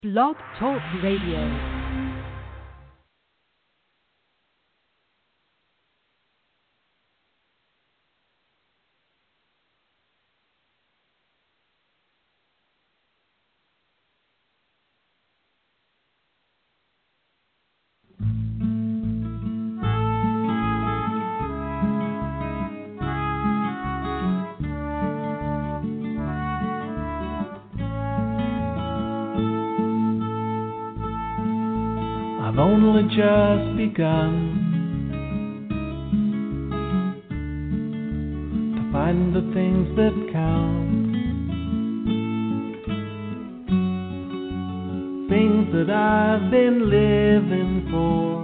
Blog Talk Radio. I've only just begun to find the things that count, things that I've been living for.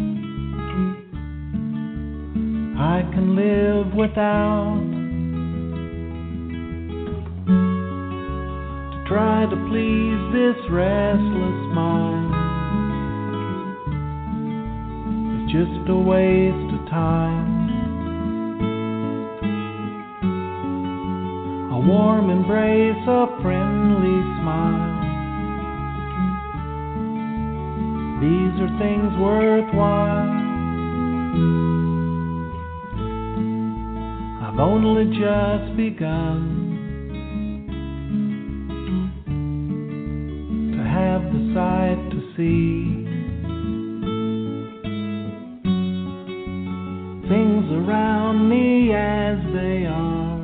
I can live without, to try to please this restless mind. Just a waste of time. A warm embrace, a friendly smile. These are things worthwhile. I've only just begun to have the sight to see things around me as they are,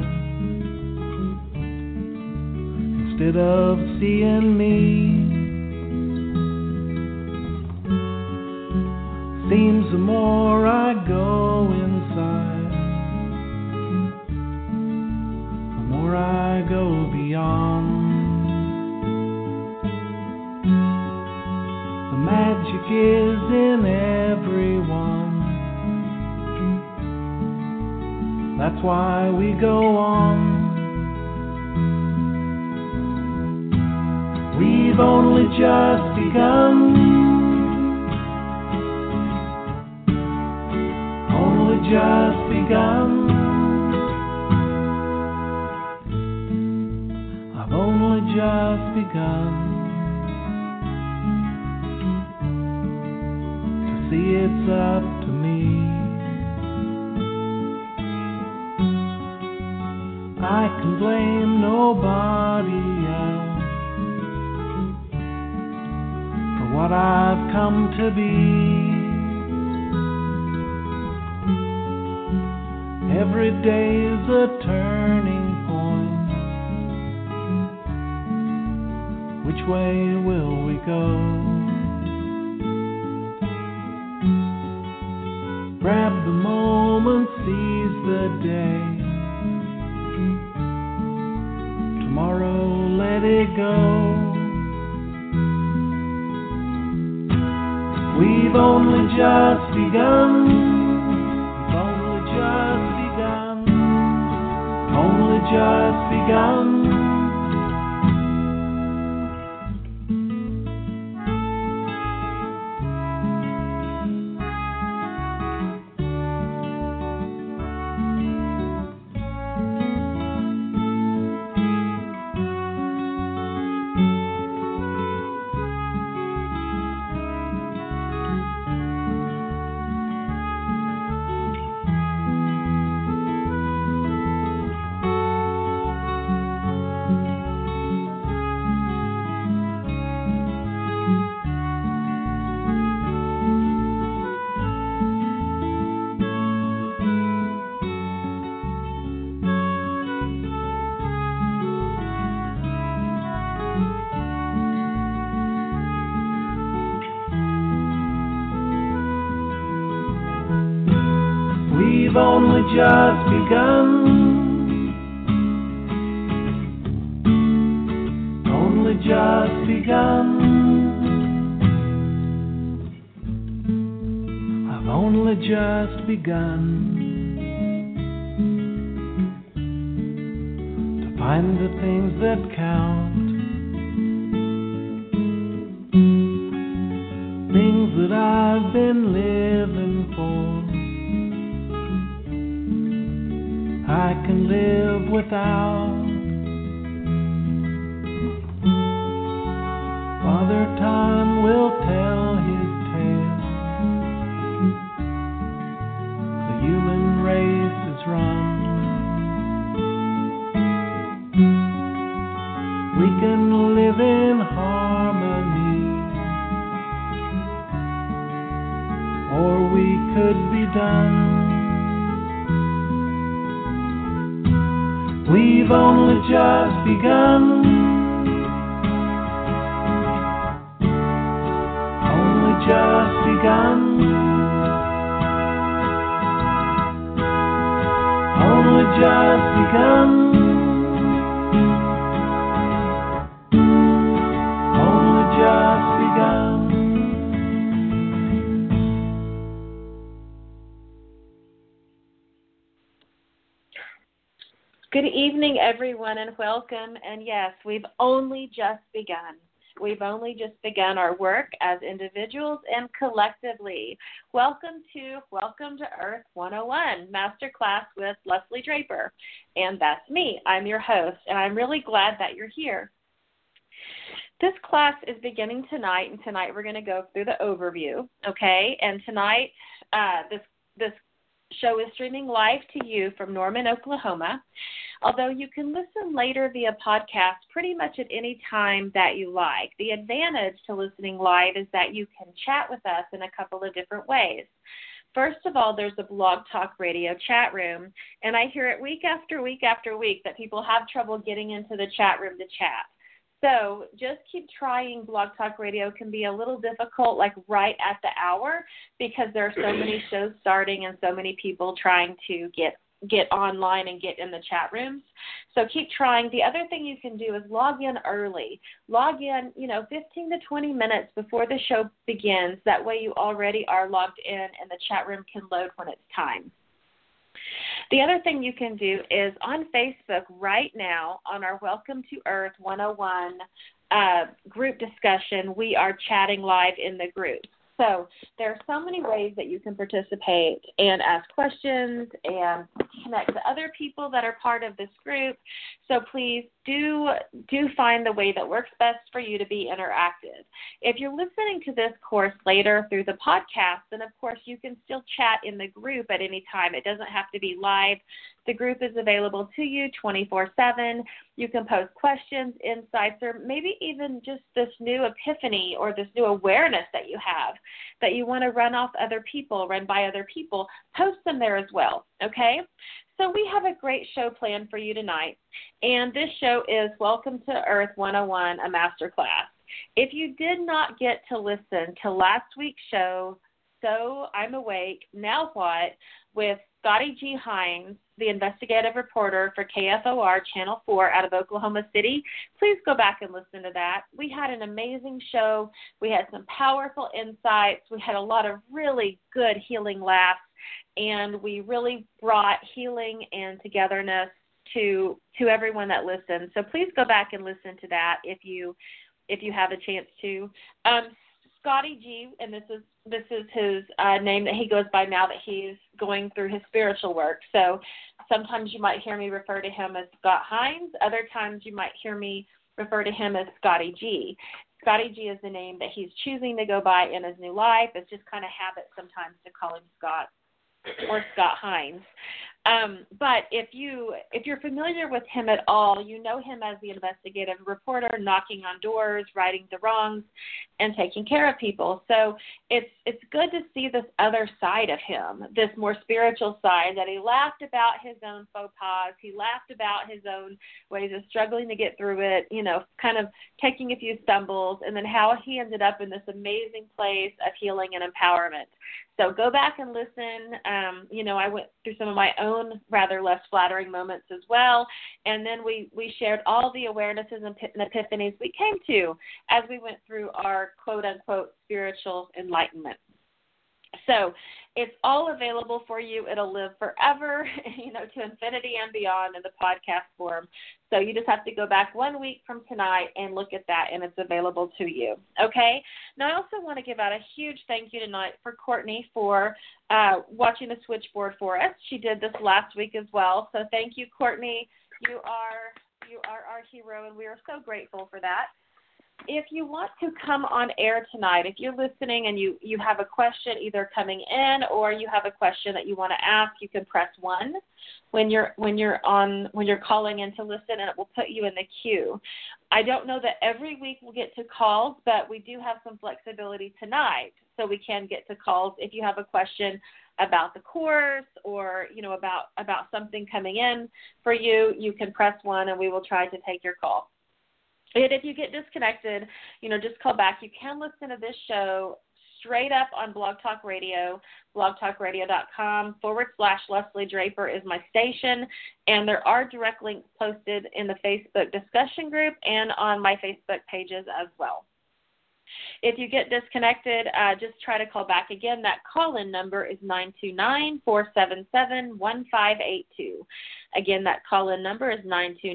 instead of seeing me. Seems the more I go inside, the more I go beyond. The magic is in everyone. That's why we go on. We've only just begun. Only just begun. I've only just begun to see it's up to me. I can blame nobody else for what I've come to be. Every day's a turning point. Which way will we go? Grab the moment, seize the day. Tomorrow, let it go. We've only just begun. We've only just begun. Only just begun. We've only just begun. Only just begun. I've only just begun to find the things that count, things that I've been living for. I can live without, but Another time will tell his tale. The human race is run. We can live in harmony, or we could be done. We've only just begun. Just begun. Only just begun. Only just begun. Good evening, everyone, and welcome. And yes, we've only just begun. We've only just begun our work as individuals and collectively. Welcome to Earth 101 Masterclass with Leslie Draper. And that's me. I'm your host, and I'm really glad that you're here. This class is beginning tonight, and tonight we're going to go through the overview, okay? And tonight, this show is streaming live to you from Norman, Oklahoma, although you can listen later via podcast pretty much at any time that you like. The advantage to listening live is that you can chat with us in a couple of different ways. First of all, there's a Blog Talk Radio chat room, and I hear it week after week after week that people have trouble getting into the chat room to chat. So just keep trying. Blog Talk Radio can be a little difficult, like right at the hour, because there are so many shows starting and so many people trying to get online and get in the chat rooms. So keep trying. The other thing you can do is log in early. Log in, 15 to 20 minutes before the show begins. That way you already are logged in and the chat room can load when it's time. The other thing you can do is on Facebook right now on our Welcome to Earth 101 group discussion, we are chatting live in the group. So there are so many ways that you can participate and ask questions and connect to other people that are part of this group. So please do find the way that works best for you to be interactive. If you're listening to this course later through the podcast, then of course you can still chat in the group at any time. It doesn't have to be live. The group is available to you 24/7. You can post questions, insights, or maybe even just this new epiphany or this new awareness that you have that you want to run by other people. Post them there as well, okay? So we have a great show planned for you tonight, and this show is Welcome to Earth 101, a masterclass. If you did not get to listen to last week's show, So I'm Awake, Now What, with Scotty G. Hines, the investigative reporter for KFOR Channel 4 out of Oklahoma City. Please go back and listen to that. We had an amazing show. We had some powerful insights. We had a lot of really good healing laughs, and we really brought healing and togetherness to everyone that listened. So please go back and listen to that if you have a chance to. Scotty G, and this is his name that he goes by now that he's going through his spiritual work. So sometimes you might hear me refer to him as Scott Hines. Other times you might hear me refer to him as Scotty G. Scotty G is the name that he's choosing to go by in his new life. It's just kind of habit sometimes to call him Scott or Scott Hines. But if you're familiar with him at all, you know him as the investigative reporter, knocking on doors, righting the wrongs, and taking care of people. So it's good to see this other side of him, this more spiritual side, that he laughed about his own faux pas. He laughed about his own ways of struggling to get through it, kind of taking a few stumbles, and then how he ended up in this amazing place of healing and empowerment. So go back and listen. I went through some of my own rather less flattering moments as well. And then we shared all the awarenesses and epiphanies we came to as we went through our quote-unquote spiritual enlightenment. So it's all available for you. It'll live forever, to infinity and beyond in the podcast form. So you just have to go back 1 week from tonight and look at that, and it's available to you. Okay? Now, I also want to give out a huge thank you tonight for Courtney for watching the switchboard for us. She did this last week as well. So thank you, Courtney. You are our hero, and we are so grateful for that. if you want to come on air tonight, if you're listening and you have a question either coming in or you have a question that you want to ask, you can press 1 when you're calling in to listen, and it will put you in the queue. I don't know that every week we'll get to calls, but we do have some flexibility tonight, so we can get to calls if you have a question about the course or, you know, about something coming in for you. You can press 1 and we will try to take your call. And if you get disconnected, you know, just call back. You can listen to this show straight up on Blog Talk Radio. blogtalkradio.com/Leslie Draper is my station. And there are direct links posted in the Facebook discussion group and on my Facebook pages as well. If you get disconnected, just try to call back again. That call-in number is 929-477-1582. Again, that call-in number is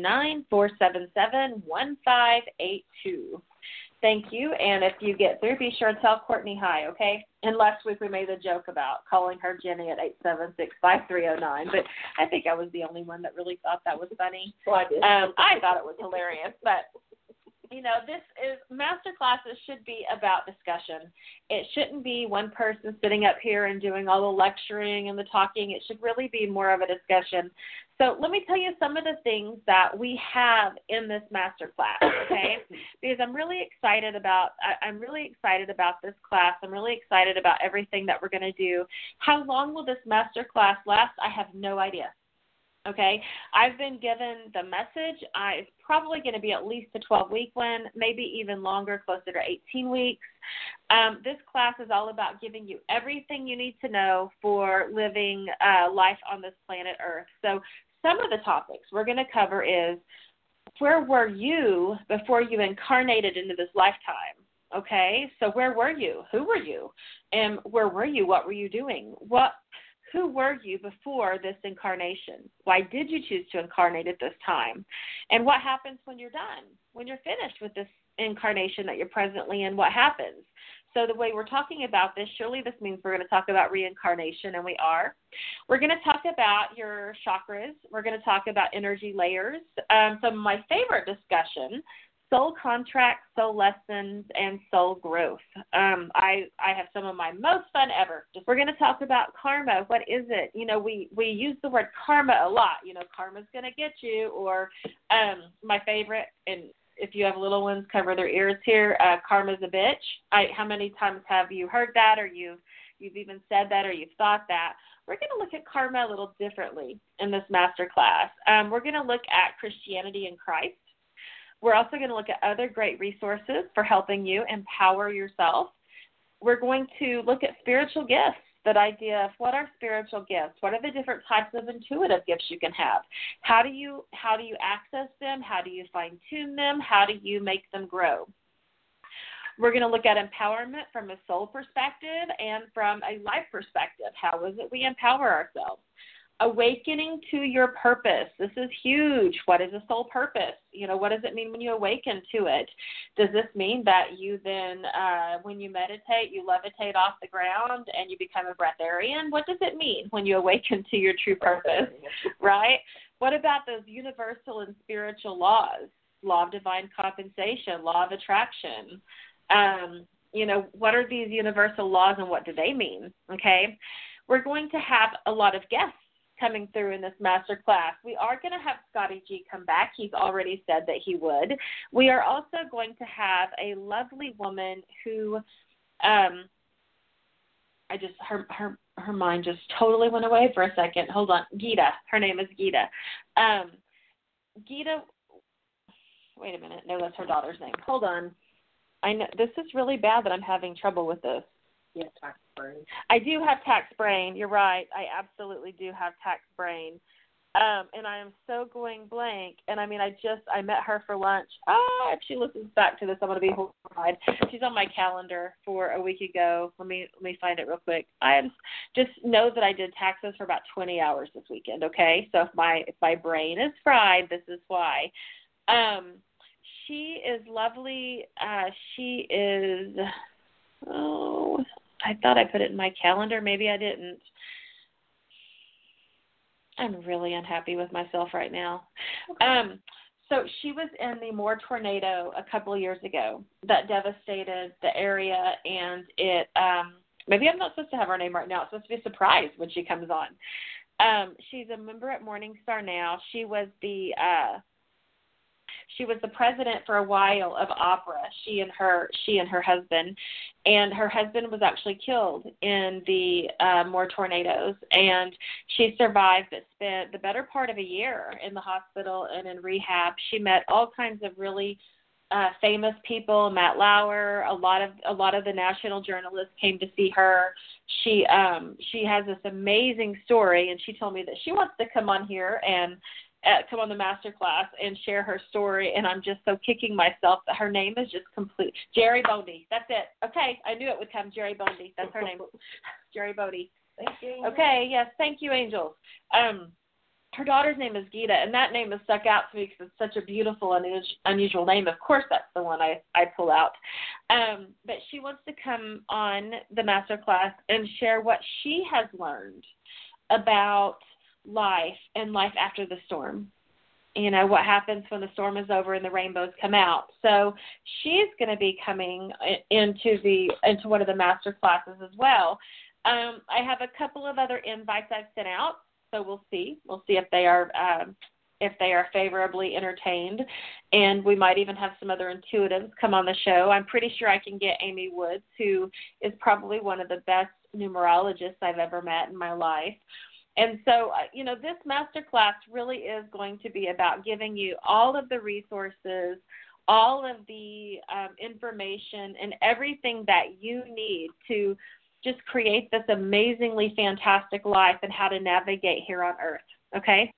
929-477-1582. Thank you. And if you get through, be sure to tell Courtney hi, okay? And last week we made a joke about calling her Jenny at 876-5309, but I think I was the only one that really thought that was funny. Well, I did. I thought it was hilarious, but you know, master classes should be about discussion. It shouldn't be one person sitting up here and doing all the lecturing and the talking. It should really be more of a discussion. So let me tell you some of the things that we have in this master class, okay? Because I'm really excited about this class. I'm really excited about everything that we're going to do. How long will this master class last? I have no idea. Okay, I've been given the message. It's probably going to be at least a 12-week one, maybe even longer, closer to 18 weeks. This class is all about giving you everything you need to know for living life on this planet Earth. So some of the topics we're going to cover is, where were you before you incarnated into this lifetime? Okay, so where were you? Who were you? And where were you? What were you doing? Who were you before this incarnation? Why did you choose to incarnate at this time? And what happens when you're done? When you're finished with this incarnation that you're presently in, what happens? So the way we're talking about this, surely this means we're going to talk about reincarnation, and we are. We're going to talk about your chakras. We're going to talk about energy layers. Some of my favorite discussion, soul contracts, soul lessons, and soul growth. I have some of my most fun ever. We're going to talk about karma. What is it? You know, we use the word karma a lot. You know, karma's going to get you, or my favorite, and if you have little ones, cover their ears here, karma's a bitch. How many times have you heard that, or you've even said that, or you've thought that? We're going to look at karma a little differently in this master class. We're going to look at Christianity and Christ. We're also going to look at other great resources for helping you empower yourself. We're going to look at spiritual gifts, that idea of what are spiritual gifts? What are the different types of intuitive gifts you can have? How do you access them? How do you fine-tune them? How do you make them grow? We're going to look at empowerment from a soul perspective and from a life perspective. How is it we empower ourselves? Awakening to your purpose. This is huge. What is a soul purpose? You know, what does it mean when you awaken to it? Does this mean that you then, when you meditate, you levitate off the ground and you become a breatharian? What does it mean when you awaken to your true purpose, right? What about those universal and spiritual laws? Law of divine compensation, law of attraction. You know, what are these universal laws and what do they mean? Okay. We're going to have a lot of guests coming through in this master class. We are going to have Scotty G come back. He's already said that he would. We are also going to have a lovely woman who, her mind just totally went away for a second. Hold on. Gita. Her name is Gita. Gita, wait a minute. No, that's her daughter's name. Hold on. I know this is really bad that I'm having trouble with this. Yeah, tax brain. I do have tax brain. You're right. I absolutely do have tax brain. And I am so going blank. And I mean, I met her for lunch. If she listens back to this, I'm going to be horrified. She's on my calendar for a week ago. Let me find it real quick. Just know that I did taxes for about 20 hours this weekend. Okay. So if my brain is fried, this is why. She is lovely. She is, I thought I put it in my calendar. Maybe I didn't. I'm really unhappy with myself right now. So she was in the Moore tornado a couple of years ago that devastated the area, and it maybe I'm not supposed to have her name right now. It's supposed to be a surprise when she comes on. She's a member at Morningstar now. She was the president for a while of Opera. She and her husband, and her husband was actually killed in the Moore tornadoes, and she survived but spent the better part of a year in the hospital and in rehab. She met all kinds of really famous people, Matt Lauer, a lot of the national journalists came to see her. She has this amazing story, and she told me that she wants to come on here and come on the masterclass and share her story, and I'm just so kicking myself that her name is just complete. Jerry Bondy. That's it. Okay, I knew it would come. Jerry Bondy. That's her name. Jerry Bondy. Thank you. Okay, yes, thank you, angels. Her daughter's name is Gita, and that name has stuck out to me because it's such a beautiful and unusual name. Of course, that's the one I pull out. But she wants to come on the masterclass and share what she has learned about life and life after the storm. You know, what happens when the storm is over and the rainbows come out. So she's going to be coming into one of the master classes as well. I have a couple of other invites I've sent out, so we'll see. We'll see if they are favorably entertained, and we might even have some other intuitives come on the show. I'm pretty sure I can get Amy Woods, who is probably one of the best numerologists I've ever met in my life. And so, this masterclass really is going to be about giving you all of the resources, all of the information, and everything that you need to just create this amazingly fantastic life and how to navigate here on Earth, okay?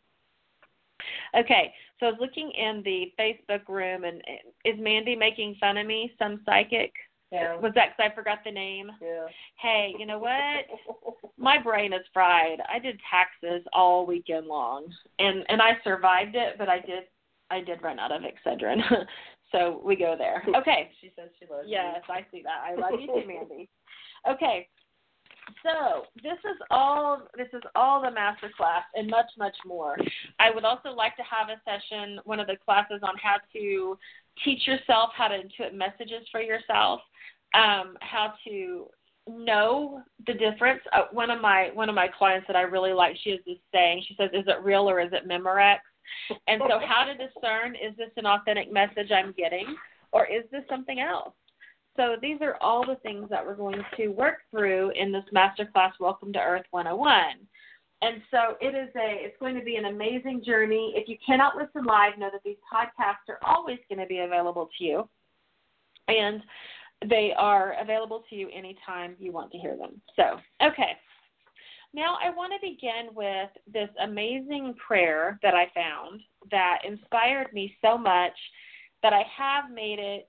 Okay, so I was looking in the Facebook room, and is Mandy making fun of me, some psychic? Yeah. Was that because I forgot the name? Yeah. Hey, you know what? My brain is fried. I did taxes all weekend long, and I survived it, but I did run out of Excedrin. So we go there. Okay. She says she loves you. Yes, I see that. I love you too, Mandy. Okay. So this is all the master class and much, much more. I would also like to have a session, one of the classes on how to teach yourself how to intuit messages for yourself, how to know the difference. One of my clients that I really like, she has this saying. She says, "Is it real or is it Memorex?" And so, how to discern, is this an authentic message I'm getting, or is this something else? So these are all the things that we're going to work through in this masterclass, Welcome to Earth 101. And so it's going to be an amazing journey. If you cannot listen live, know that these podcasts are always going to be available to you. And they are available to you anytime you want to hear them. So, okay. Now I want to begin with this amazing prayer that I found that inspired me so much that I have made it,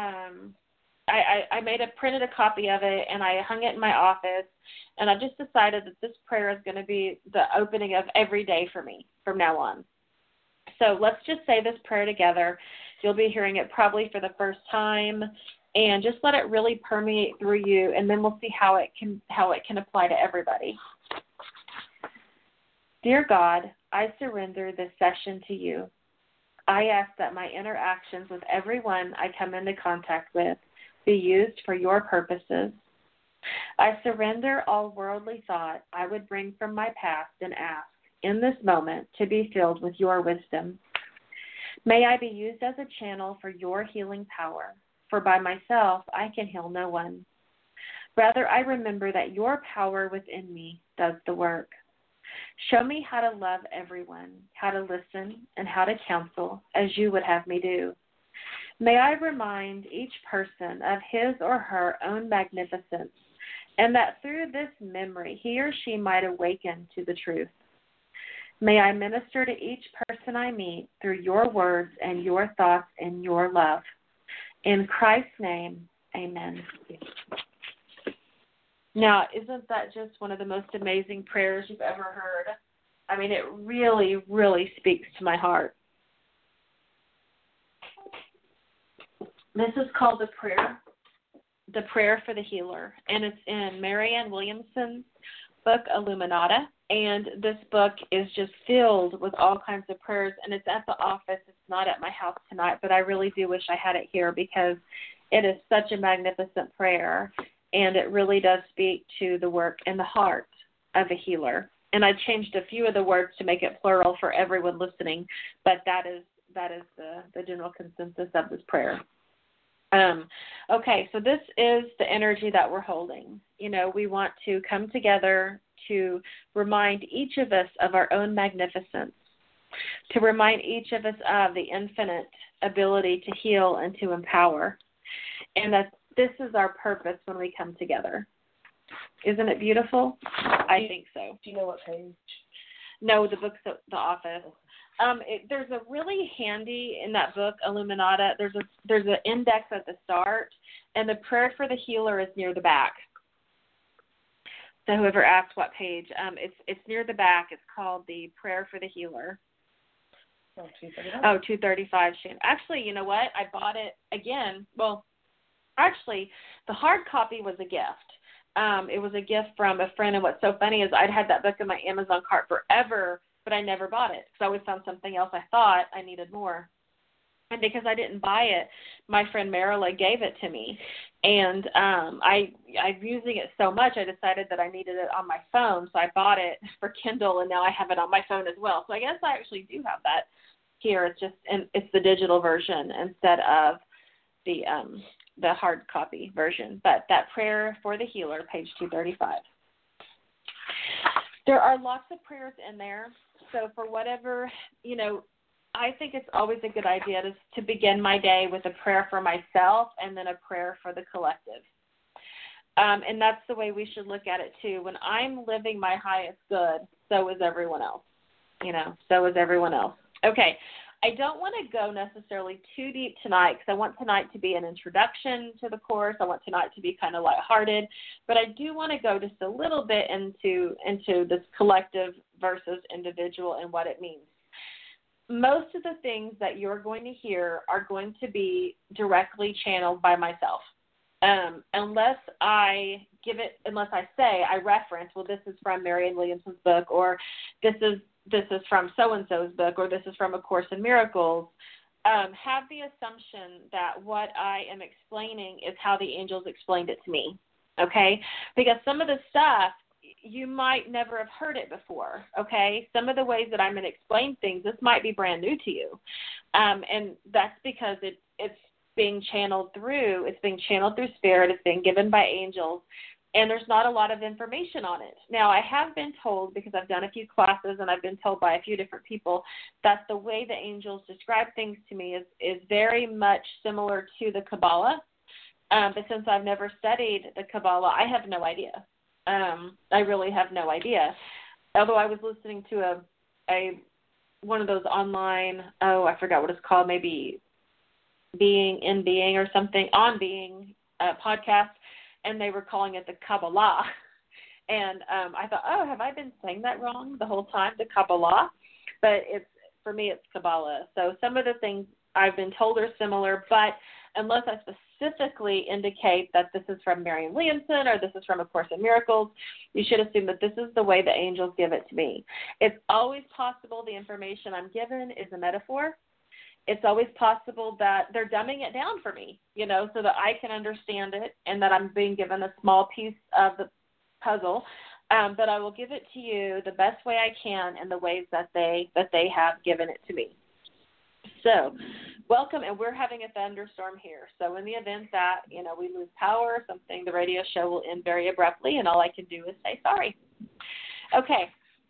I printed a copy of it, and I hung it in my office, and I've just decided that this prayer is going to be the opening of every day for me from now on. So let's just say this prayer together. You'll be hearing it probably for the first time, and just let it really permeate through you, and then we'll see how it can apply to everybody. Dear God, I surrender this session to you. I ask that my interactions with everyone I come into contact with be used for your purposes. I surrender all worldly thought I would bring from my past and ask, in this moment, to be filled with your wisdom. May I be used as a channel for your healing power, for by myself I can heal no one. Rather, I remember that your power within me does the work. Show me how to love everyone, how to listen, and how to counsel as you would have me do. May I remind each person of his or her own magnificence, and that through this memory he or she might awaken to the truth. May I minister to each person I meet through your words and your thoughts and your love. In Christ's name, amen. Now, isn't that just one of the most amazing prayers you've ever heard? I mean, it really, really speaks to my heart. This is called the prayer for the healer, and it's in Marianne Williamson's book, Illuminata, and this book is just filled with all kinds of prayers, and it's at the office. It's not at my house tonight, but I really do wish I had it here because it is such a magnificent prayer, and it really does speak to the work in the heart of a healer. And I changed a few of the words to make it plural for everyone listening, but that is the general consensus of this prayer. Okay, so this is the energy that we're holding. We want to come together to remind each of us of our own magnificence, to remind each of us of the infinite ability to heal and to empower, and that this is our purpose when we come together. Isn't it beautiful? I think so. Do you know what page? No, the book's at the office. There's a really handy in that book, Illuminata. There's an index at the start, and the prayer for the healer is near the back. So whoever asked what page, it's near the back. It's called the Prayer for the Healer. 235. Shane. Actually, you know what? I bought it again. Well, actually, the hard copy was a gift. It was a gift from a friend, and what's so funny is I'd had that book in my Amazon cart forever, but I never bought it because I always found something else I thought I needed more. And because I didn't buy it, my friend Marilla gave it to me. And I'm using it so much, I decided that I needed it on my phone, so I bought it for Kindle, and now I have it on my phone as well. So I guess I actually do have that here. It's the digital version instead of the hard copy version. But that prayer for the healer, page 235. There are lots of prayers in there. So for whatever, I think it's always a good idea to begin my day with a prayer for myself and then a prayer for the collective. And that's the way we should look at it too. When I'm living my highest good, so is everyone else. So is everyone else. Okay. I don't want to go necessarily too deep tonight because I want tonight to be an introduction to the course. I want tonight to be kind of lighthearted, but I do want to go just a little bit into this collective versus individual and what it means. Most of the things that you're going to hear are going to be directly channeled by myself. Unless I say, I reference, well, this is from Marianne Williamson's book, or this is from so-and-so's book, or this is from A Course in Miracles, have the assumption that what I am explaining is how the angels explained it to me, okay? Because some of the stuff, you might never have heard it before, okay? Some of the ways that I'm going to explain things, this might be brand new to you. And that's because it's being channeled through spirit, it's being given by angels, and there's not a lot of information on it. Now, I have been told, because I've done a few classes and I've been told by a few different people, that the way the angels describe things to me is very much similar to the Kabbalah. But since I've never studied the Kabbalah, I have no idea. I really have no idea. Although I was listening to one of those online, I forgot what it's called, maybe Being or something, On Being podcast, and they were calling it the Kabbalah. And I thought, have I been saying that wrong the whole time, the Kabbalah? But for me, it's Kabbalah. So some of the things I've been told are similar, but unless I specifically indicate that this is from Marianne Williamson or this is from A Course in Miracles, you should assume that this is the way the angels give it to me. It's always possible the information I'm given is a metaphor. It's always possible that they're dumbing it down for me, so that I can understand it and that I'm being given a small piece of the puzzle. But I will give it to you the best way I can in the ways that they have given it to me. So, welcome, and we're having a thunderstorm here. So in the event that, we lose power or something, the radio show will end very abruptly, and all I can do is say sorry. Okay.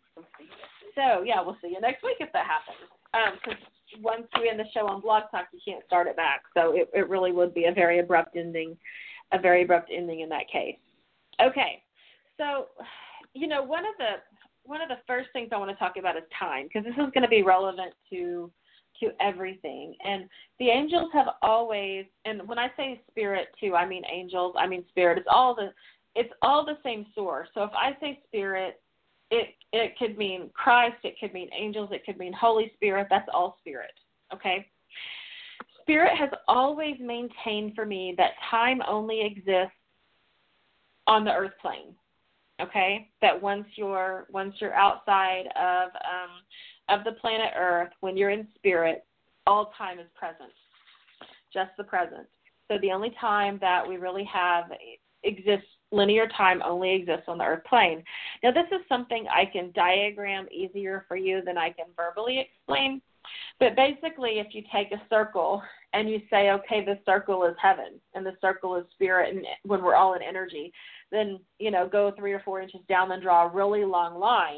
So, we'll see you next week if that happens. Because once we end the show on Blog Talk, you can't start it back. So it really would be a very abrupt ending in that case. Okay. So, one of the first things I want to talk about is time, because this is going to be relevant to everything. And the angels have always, and when I say spirit too, I mean angels, I mean spirit. It's all the same source. So if I say spirit, it could mean Christ, it could mean angels, it could mean Holy Spirit. That's all spirit, okay? Spirit has always maintained for me that time only exists on the earth plane, okay? That once you're outside of the planet Earth, when you're in spirit, all time is present, just the present. So the only time that we really have exists, linear time only exists on the earth plane. Now, this is something I can diagram easier for you than I can verbally explain. But basically, if you take a circle and you say, okay, this circle is heaven and the circle is spirit, and when we're all in energy, then, go 3 or 4 inches down and draw a really long line,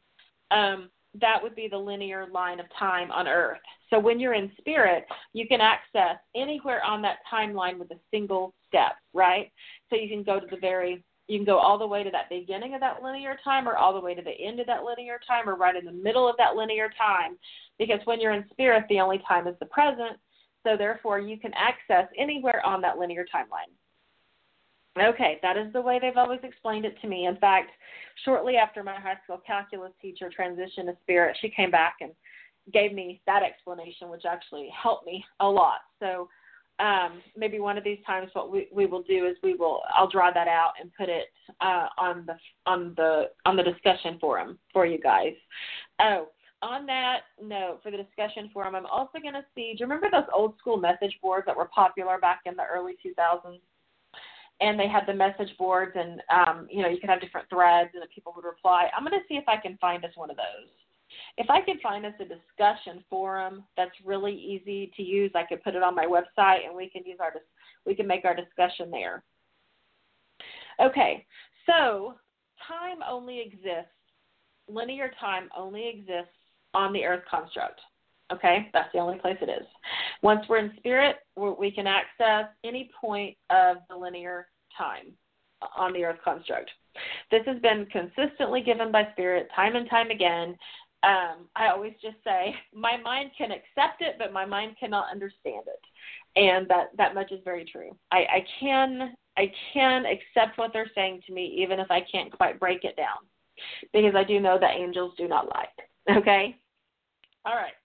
that would be the linear line of time on earth. So when you're in spirit, you can access anywhere on that timeline with a single step, right? So you can go all the way to that beginning of that linear time, or all the way to the end of that linear time, or right in the middle of that linear time, because when you're in spirit, the only time is the present. So therefore, you can access anywhere on that linear timeline. Okay, that is the way they've always explained it to me. In fact, shortly after my high school calculus teacher transitioned to spirit, she came back and gave me that explanation, which actually helped me a lot. So maybe one of these times what we will do is I'll draw that out and put it on the discussion forum for you guys. Oh, on that note, for the discussion forum, I'm also going to see, do you remember those old school message boards that were popular back in the early 2000s? And they had the message boards, and, you could have different threads, and people would reply. I'm going to see if I can find us one of those. If I can find us a discussion forum that's really easy to use, I could put it on my website, and we can make our discussion there. Okay, so time only exists, linear time only exists on the earth construct. Okay, that's the only place it is. Once we're in spirit, we can access any point of the linear time on the earth construct. This has been consistently given by spirit time and time again. I always just say my mind can accept it, but my mind cannot understand it. And that much is very true. I can accept what they're saying to me, even if I can't quite break it down, because I do know that angels do not lie. Okay? All right.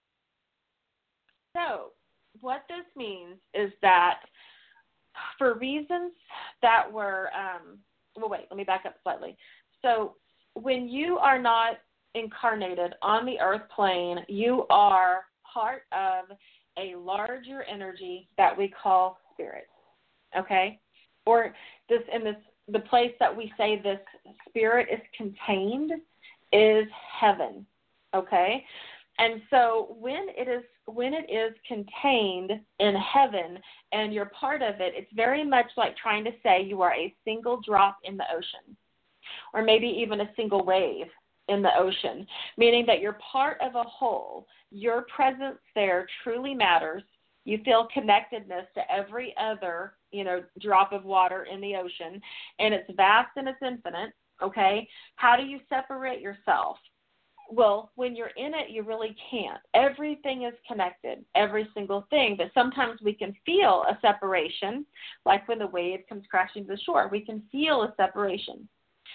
So what this means is that for reasons that were, let me back up slightly. So when you are not incarnated on the earth plane, you are part of a larger energy that we call spirit, okay? Or the place that we say this spirit is contained is heaven, okay? And so when it is contained in heaven and you're part of it, it's very much like trying to say you are a single drop in the ocean, or maybe even a single wave in the ocean, meaning that you're part of a whole. Your presence there truly matters. You feel connectedness to every other, drop of water in the ocean, and it's vast and it's infinite, okay? How do you separate yourself? Well, when you're in it, you really can't. Everything is connected, every single thing. But sometimes we can feel a separation, like when the wave comes crashing to the shore. We can feel a separation.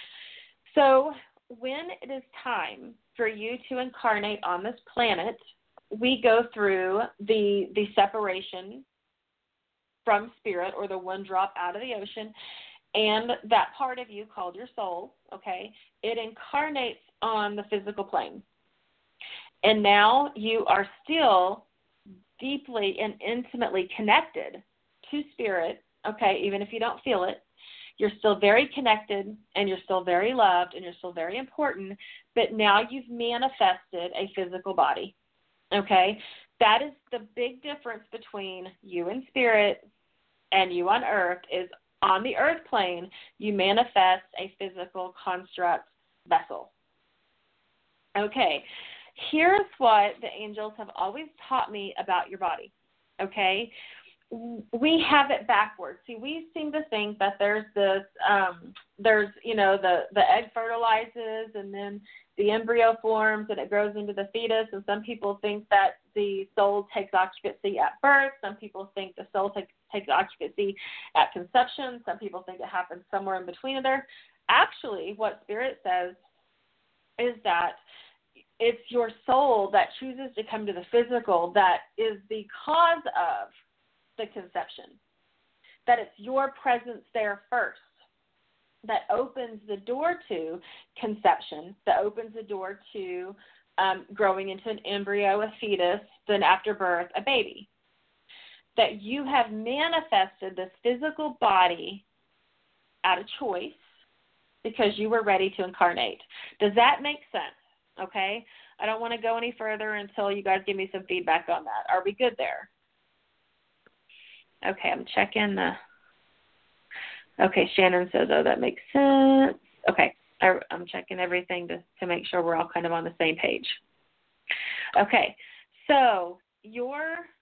So when it is time for you to incarnate on this planet, we go through the separation from spirit, or the one drop out of the ocean, and that part of you called your soul, okay, it incarnates on the physical plane. And now you are still deeply and intimately connected to spirit, okay, even if you don't feel it. You're still very connected, and you're still very loved, and you're still very important, but now you've manifested a physical body, okay? That is the big difference between you in spirit and you on earth. Is on the earth plane, you manifest a physical construct vessel. Okay, here's what the angels have always taught me about your body, okay? We have it backwards. See, we seem to think that there's this, the egg fertilizes, and then the embryo forms and it grows into the fetus. And some people think that the soul takes occupancy at birth. Some people think the soul takes occupancy at conception. Some people think it happens somewhere in between there. Actually, what Spirit says is that it's your soul that chooses to come to the physical that is the cause of the conception, that it's your presence there first that opens the door to conception, that opens the door to growing into an embryo, a fetus, then after birth, a baby. That you have manifested this physical body out of choice because you were ready to incarnate. Does that make sense? Okay? I don't want to go any further until you guys give me some feedback on that. Are we good there? Okay, I'm checking the... Okay, Shannon says, oh, that makes sense. Okay, I'm checking everything to make sure we're all kind of on the same page. Okay, so you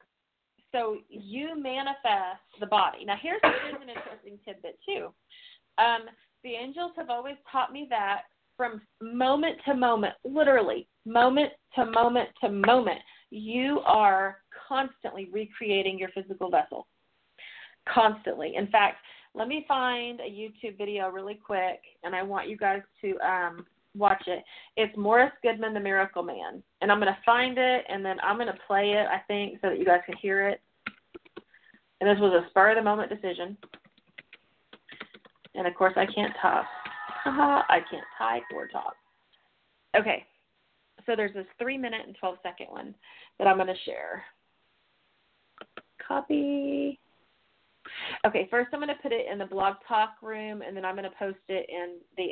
manifest the body. Now, here's an interesting tidbit, too. The angels have always taught me that from moment to moment, literally, moment to moment to moment, you are constantly recreating your physical vessel. Constantly. In fact, let me find a YouTube video really quick, and I want you guys to watch it. It's Morris Goodman, The Miracle Man. And I'm going to find it, and then I'm going to play it, I think, so that you guys can hear it. And this was a spur-of-the-moment decision. And, of course, I can't talk. I can't type or talk. Okay. So there's this 3-minute and 12-second one that I'm going to share. Copy. Okay, first I'm going to put it in the Blog Talk room, and then I'm going to post it in the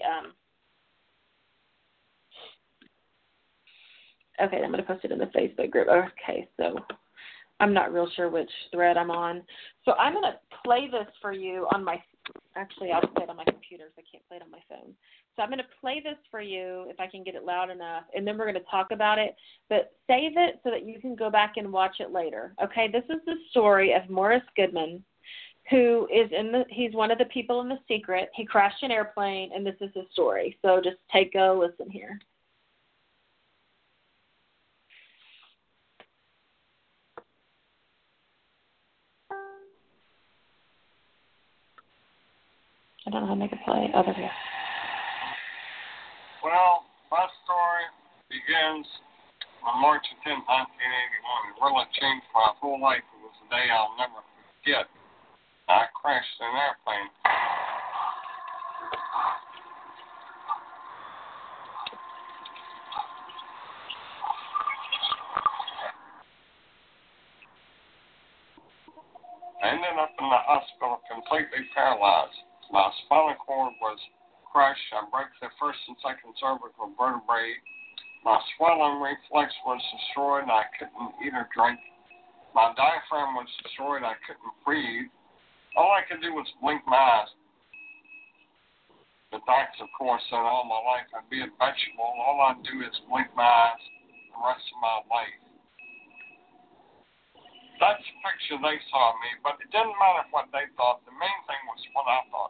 okay, I'm going to post it in the Facebook group. Okay, so I'm not real sure which thread I'm on. So I'm going to play this for you on my, actually I'll play it on my computer because I can't play it on my phone. So I'm going to play this for you if I can get it loud enough, and then we're going to talk about it. But save it so that you can go back and watch it later. Okay, this is the story of Morris Goodman, who is he's one of the people in The Secret. He crashed an airplane, and this is his story. So just take a listen here. I don't know how to make it play. Oh, there we go. Well, my story begins on March 10, 1981. It really changed my whole life. It was a day I'll never forget. I crashed an airplane. I ended up in the hospital completely paralyzed. My spinal cord was crushed. I broke the first and second cervical vertebrae. My swelling reflex was destroyed, and I couldn't eat or drink. My diaphragm was destroyed. I couldn't breathe. All I could do was blink my eyes. The doctors, of course, said all my life I'd be a vegetable. All I'd do is blink my eyes the rest of my life. That's the picture they saw of me, but it didn't matter what they thought. The main thing was what I thought.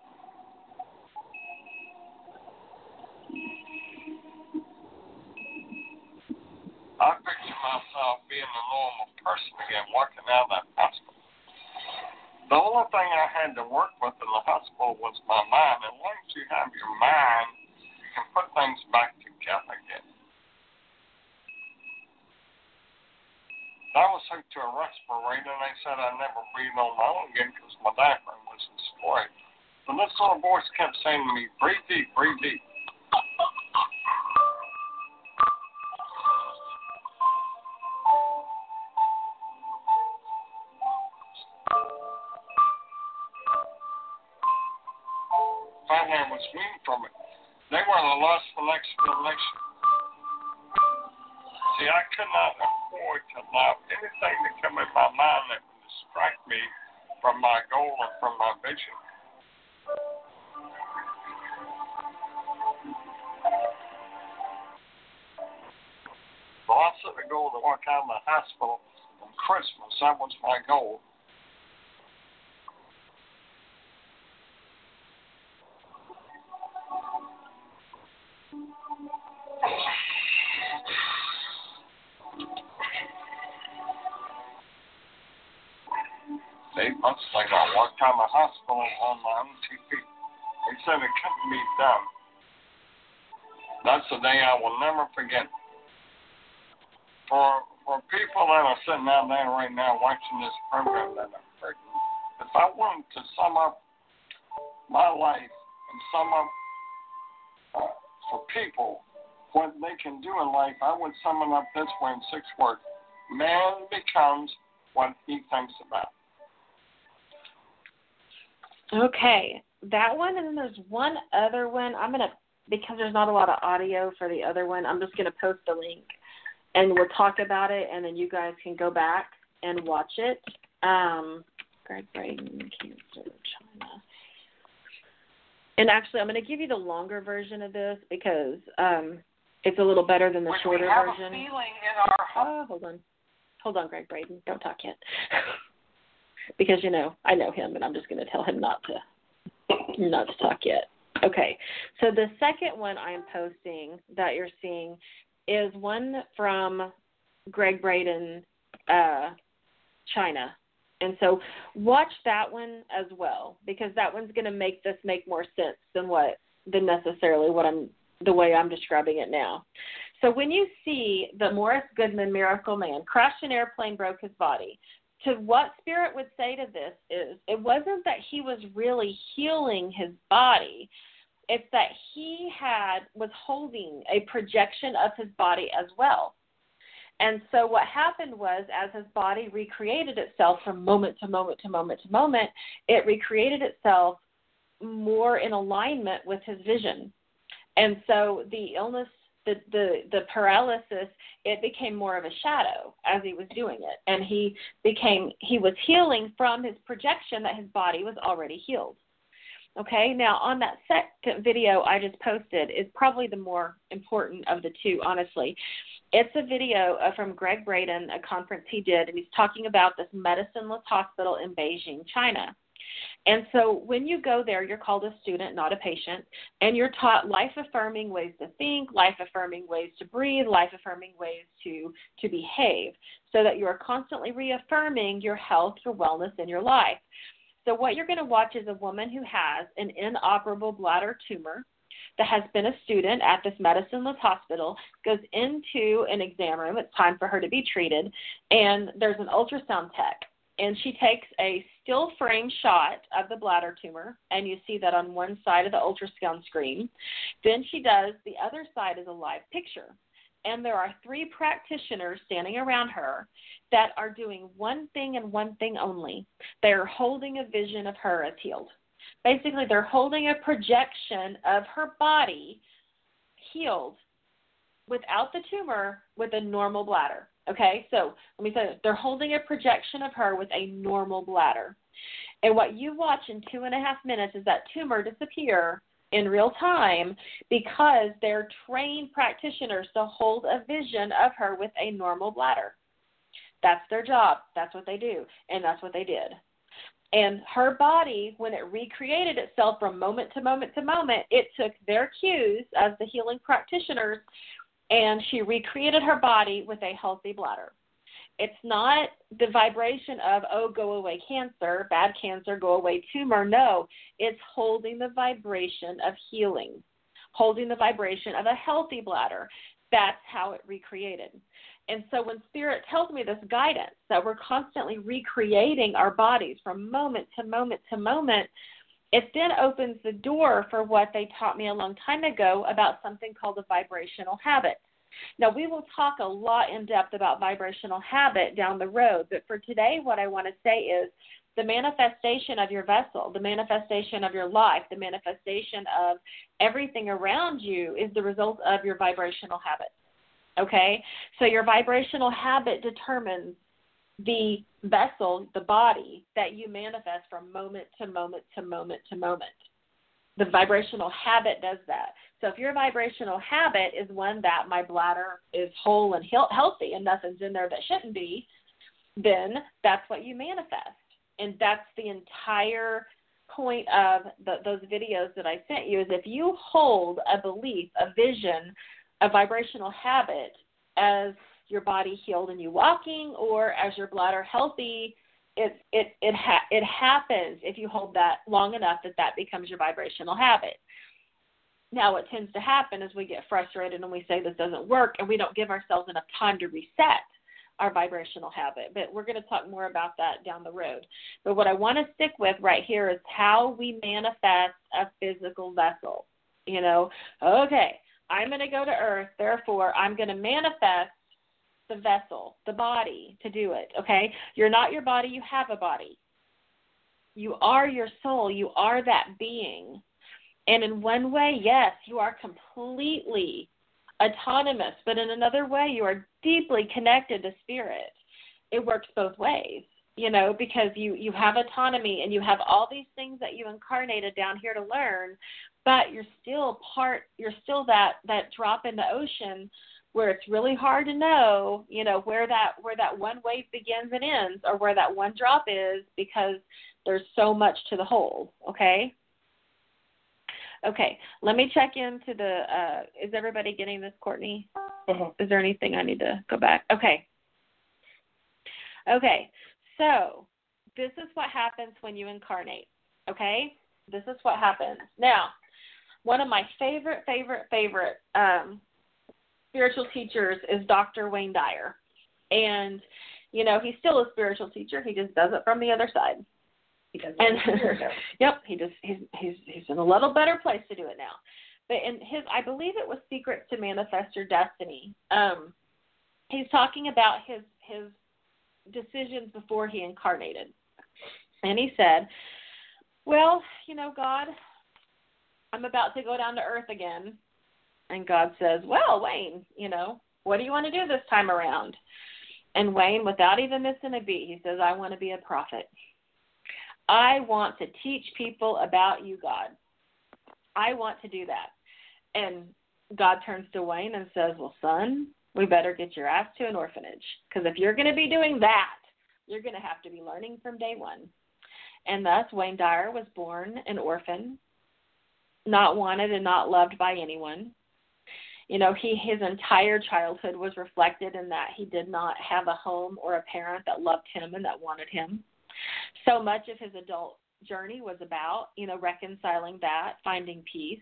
I pictured myself being a normal person again, walking out of that hospital. The only thing I had to work with in the hospital was my mind. And once you have your mind, you can put things back together again. I was hooked to a respirator, and they said I'd never breathe on my own again because my diaphragm was destroyed. And this little voice kept saying to me, breathe deep, breathe deep. Finally, I was weaned from it. They were the lost for the explanation. See, I could not afford to allow anything to come in my mind that would distract me from my goal or from my vision. So I set a goal to walk out of the hospital on Christmas. That was my goal. Months later, I walked out of the hospital on my own 2 feet. They said it couldn't be done. That's a day I will never forget. For people that are sitting out there right now watching this program that are hurting, if I wanted to sum up my life and sum up for people who what they can do in life, I would sum it up this way in 6 words. Man becomes what he thinks about. Okay, that one, and then there's one other one. I'm going to, because there's not a lot of audio for the other one, I'm just going to post the link, and we'll talk about it, and then you guys can go back and watch it. Gregg Braden, Cancer, China. And actually, I'm going to give you the longer version of this because it's a little better than the shorter we have version. A feeling in our Hold on, Gregg Braden. Don't talk yet. Because, I know him, and I'm just going to tell him not to talk yet. Okay. So the second one I'm posting that you're seeing is one from Gregg Braden, China. And so watch that one as well, because that one's going to make this make more sense than necessarily the way I'm describing it now. So when you see the Morris Goodman Miracle Man crashed an airplane, broke his body, to what Spirit would say to this is it wasn't that he was really healing his body. It's that he was holding a projection of his body as well. And so what happened was, as his body recreated itself from moment to moment to moment to moment, it recreated itself more in alignment with his vision. And so the illness, the paralysis, it became more of a shadow as he was doing it. And he was healing from his projection that his body was already healed. Okay, now on that second video I just posted is probably the more important of the two, honestly. It's a video from Gregg Braden, a conference he did, and he's talking about this medicineless hospital in Beijing, China. And so when you go there, you're called a student, not a patient, and you're taught life-affirming ways to think, life-affirming ways to breathe, life-affirming ways to behave, so that you are constantly reaffirming your health, your wellness, and your life. So what you're going to watch is a woman who has an inoperable bladder tumor that has been a student at this medicineless hospital, goes into an exam room. It's time for her to be treated, and there's an ultrasound tech. And she takes a still frame shot of the bladder tumor, and you see that on one side of the ultrasound screen. Then she does, the other side is a live picture. And there are 3 practitioners standing around her that are doing one thing and one thing only. They are holding a vision of her as healed. Basically, they're holding a projection of her body healed without the tumor with a normal bladder. Okay, so let me say this. They're holding a projection of her with a normal bladder. And what you watch in 2.5 minutes is that tumor disappear in real time because they're trained practitioners to hold a vision of her with a normal bladder. That's their job. That's what they do. And that's what they did. And her body, when it recreated itself from moment to moment to moment, it took their cues as the healing practitioners, and she recreated her body with a healthy bladder. It's not the vibration of, oh, go away cancer, bad cancer, go away tumor. No, it's holding the vibration of healing, holding the vibration of a healthy bladder. That's how it recreated. And so when Spirit tells me this guidance, that we're constantly recreating our bodies from moment to moment to moment, it then opens the door for what they taught me a long time ago about something called a vibrational habit. Now, we will talk a lot in depth about vibrational habit down the road, but for today, what I want to say is the manifestation of your vessel, the manifestation of your life, the manifestation of everything around you is the result of your vibrational habit. Okay? So your vibrational habit determines the vessel, the body, that you manifest from moment to moment to moment to moment. The vibrational habit does that. So if your vibrational habit is one that my bladder is whole and healthy and nothing's in there that shouldn't be, then that's what you manifest. And that's the entire point of those videos that I sent you, is if you hold a belief, a vision, a vibrational habit as your body healed and you walking, or as your bladder healthy, it happens if you hold that long enough that becomes your vibrational habit. Now, what tends to happen is we get frustrated and we say this doesn't work, and we don't give ourselves enough time to reset our vibrational habit. But we're going to talk more about that down the road. But what I want to stick with right here is how we manifest a physical vessel. Okay, I'm going to go to earth, therefore I'm going to manifest the vessel, the body, to do it, okay? You're not your body, you have a body. You are your soul, you are that being. And in one way, yes, you are completely autonomous, but in another way, you are deeply connected to spirit. It works both ways, because you have autonomy and you have all these things that you incarnated down here to learn, but you're still that drop in the ocean where it's really hard to know, where that one wave begins and ends, or where that one drop is, because there's so much to the whole, okay? Okay, let me check into is everybody getting this, Courtney? Uh-huh. Is there anything I need to go back? Okay, so this is what happens when you incarnate, okay? This is what happens. Now, one of my favorite spiritual teachers is Dr. Wayne Dyer. And, he's still a spiritual teacher. He just does it from the other side. He does it. Yep, he's in a little better place to do it now. But in I believe it was Secrets to Manifest Your Destiny. He's talking about his decisions before he incarnated. And he said, well, God, I'm about to go down to earth again. And God says, well, Wayne, what do you want to do this time around? And Wayne, without even missing a beat, he says, I want to be a prophet. I want to teach people about you, God. I want to do that. And God turns to Wayne and says, well, son, we better get your ass to an orphanage. Because if you're going to be doing that, you're going to have to be learning from day one. And thus, Wayne Dyer was born an orphan, not wanted and not loved by anyone. His entire childhood was reflected in that he did not have a home or a parent that loved him and that wanted him. So much of his adult journey was about, reconciling that, finding peace.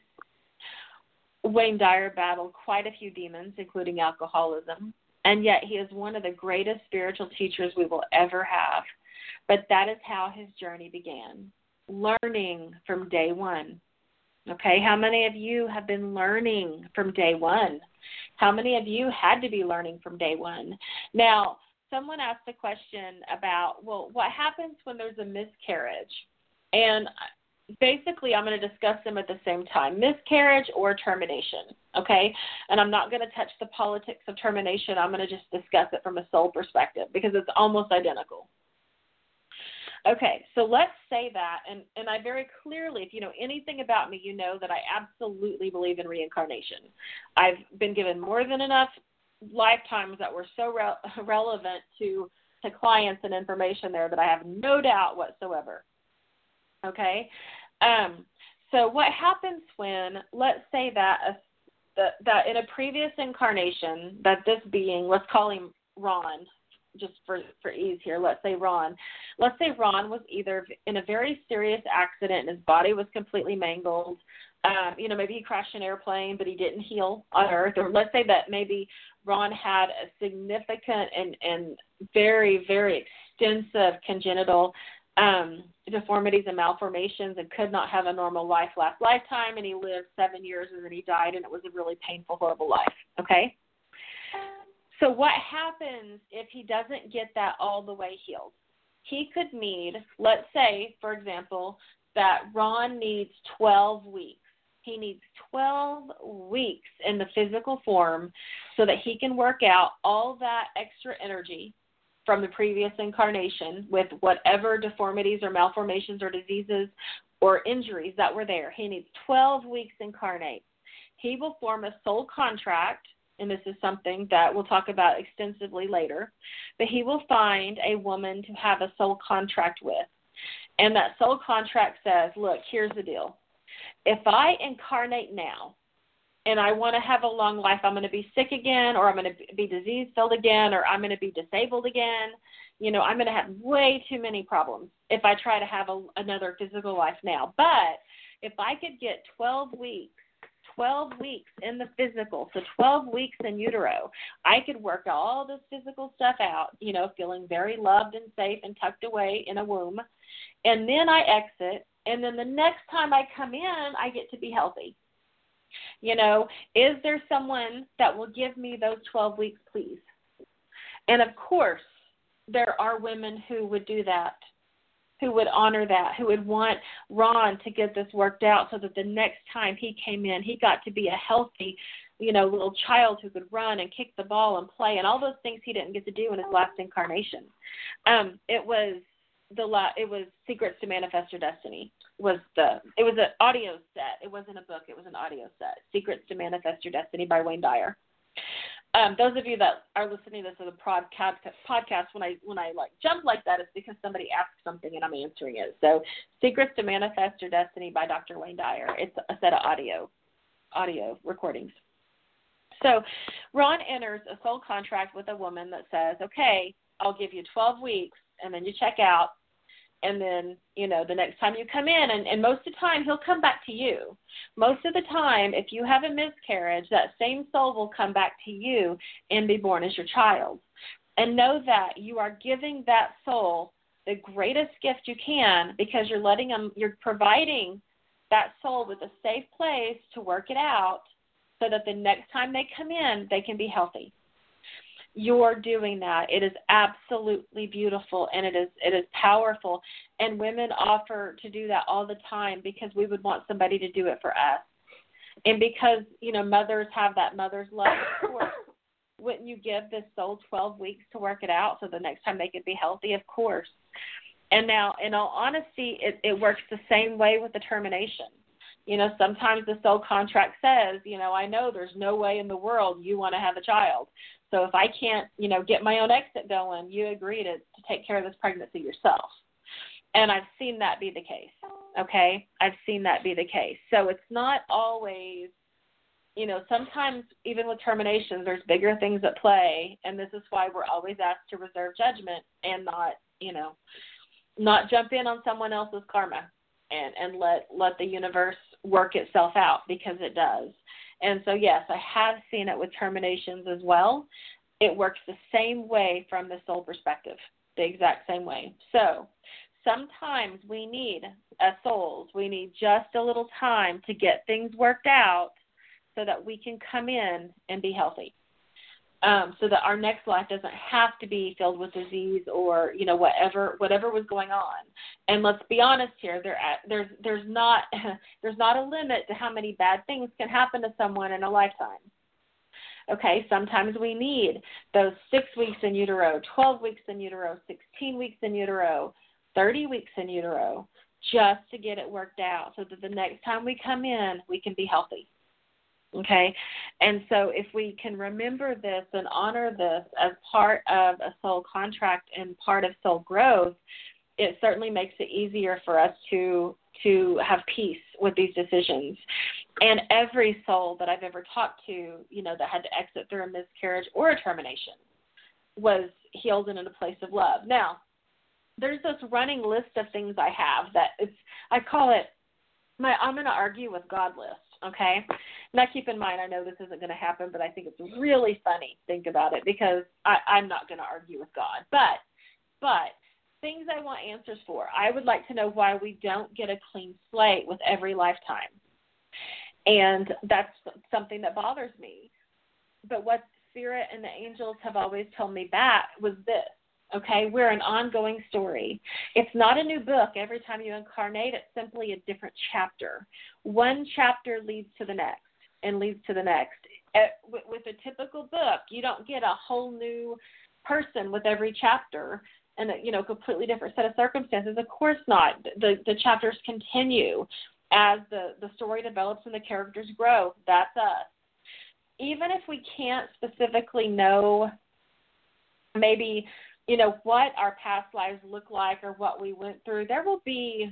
Wayne Dyer battled quite a few demons, including alcoholism, and yet he is one of the greatest spiritual teachers we will ever have. But that is how his journey began, learning from day one. Okay, how many of you have been learning from day one? How many of you had to be learning from day one? Now, someone asked a question about, well, what happens when there's a miscarriage? And basically, I'm going to discuss them at the same time, miscarriage or termination, okay? And I'm not going to touch the politics of termination. I'm going to just discuss it from a soul perspective because it's almost identical. Okay, so let's say that, and I very clearly, if you know anything about me, you know that I absolutely believe in reincarnation. I've been given more than enough lifetimes that were so relevant to clients and information there that I have no doubt whatsoever. Okay, so what happens when, let's say that that in a previous incarnation, that this being, let's call him Ron, just for ease here, let's say Ron was either in a very serious accident and his body was completely mangled. Maybe he crashed an airplane, but he didn't heal on Earth. Or let's say that maybe Ron had a significant and very, very extensive congenital deformities and malformations and could not have a normal life last lifetime, and he lived 7 years and then he died, and it was a really painful, horrible life, okay? So what happens if he doesn't get that all the way healed? He could need, let's say, for example, that Ron needs 12 weeks. He needs 12 weeks in the physical form so that he can work out all that extra energy from the previous incarnation with whatever deformities or malformations or diseases or injuries that were there. He needs 12 weeks incarnate. He will form a soul contract, and this is something that we'll talk about extensively later, but he will find a woman to have a soul contract with. And that soul contract says, look, here's the deal. If I incarnate now and I want to have a long life, I'm going to be sick again, or I'm going to be disease-filled again, or I'm going to be disabled again, I'm going to have way too many problems if I try to have another physical life now. But if I could get 12 weeks in the physical, so 12 weeks in utero, I could work all this physical stuff out, feeling very loved and safe and tucked away in a womb. And then I exit, and then the next time I come in, I get to be healthy. You know, is there someone that will give me those 12 weeks, please? And, of course, there are women who would do that, who would honor that, who would want Ron to get this worked out so that the next time he came in, he got to be a healthy, you know, little child who could run and kick the ball and play and all those things he didn't get to do in his last incarnation. It was Secrets to Manifest Your Destiny. It was an audio set. It wasn't a book. It was an audio set. Secrets to Manifest Your Destiny by Wayne Dyer. Those of you that are listening to this as a podcast, when I like jump like that, it's because somebody asked something and I'm answering it. So, Secrets to Manifest Your Destiny by Dr. Wayne Dyer. It's a set of audio recordings. So, Ron enters a soul contract with a woman that says, okay, I'll give you 12 weeks, and then you check out, and then, you know, the next time you come in, and most of the time he'll come back to you. Most of the time, if you have a miscarriage, that same soul will come back to you and be born as your child. And know that you are giving that soul the greatest gift you can, because you're providing that soul with a safe place to work it out so that the next time they come in, they can be healthy. You're doing that. It is absolutely beautiful, and it is powerful. And women offer to do that all the time because we would want somebody to do it for us. And because, you know, mothers have that mother's love, of course, wouldn't you give this soul 12 weeks to work it out so the next time they could be healthy? Of course. And now, in all honesty, it works the same way with the termination. You know, sometimes the soul contract says, you know, I know there's no way in the world you want to have a child. So if I can't, you know, get my own exit going, you agree to take care of this pregnancy yourself. And I've seen that be the case, okay? I've seen that be the case. So it's not always, you know, sometimes even with terminations, there's bigger things at play, and this is why we're always asked to reserve judgment and not, you know, not jump in on someone else's karma and let the universe work itself out, because it does. And so, yes, I have seen it with terminations as well. It works the same way from the soul perspective, the exact same way. So sometimes we need, as souls, we need just a little time to get things worked out so that we can come in and be healthy, so that our next life doesn't have to be filled with disease or, you know, whatever was going on. And let's be honest here, there's not a limit to how many bad things can happen to someone in a lifetime. Okay, sometimes we need those 6 weeks in utero, 12 weeks in utero, 16 weeks in utero, 30 weeks in utero, just to get it worked out so that the next time we come in, we can be healthy. Okay, and so if we can remember this and honor this as part of a soul contract and part of soul growth, it certainly makes it easier for us to have peace with these decisions. And every soul that I've ever talked to, you know, that had to exit through a miscarriage or a termination was healed and in a place of love. Now, there's this running list of things I have that I call it my I'm going to argue with God list. Okay. Now keep in mind, I know this isn't going to happen, but I think it's really funny. Think about it, because I'm not going to argue with God. But things I want answers for. I would like to know why we don't get a clean slate with every lifetime. And that's something that bothers me. But what Spirit and the angels have always told me back was this. Okay, we're an ongoing story. It's not a new book. Every time you incarnate, it's simply a different chapter. One chapter leads to the next and leads to the next. With a typical book, you don't get a whole new person with every chapter and a, you know, completely different set of circumstances. Of course not. The chapters continue as the story develops and the characters grow. That's us. Even if we can't specifically know maybe, you know, what our past lives look like or what we went through, there will be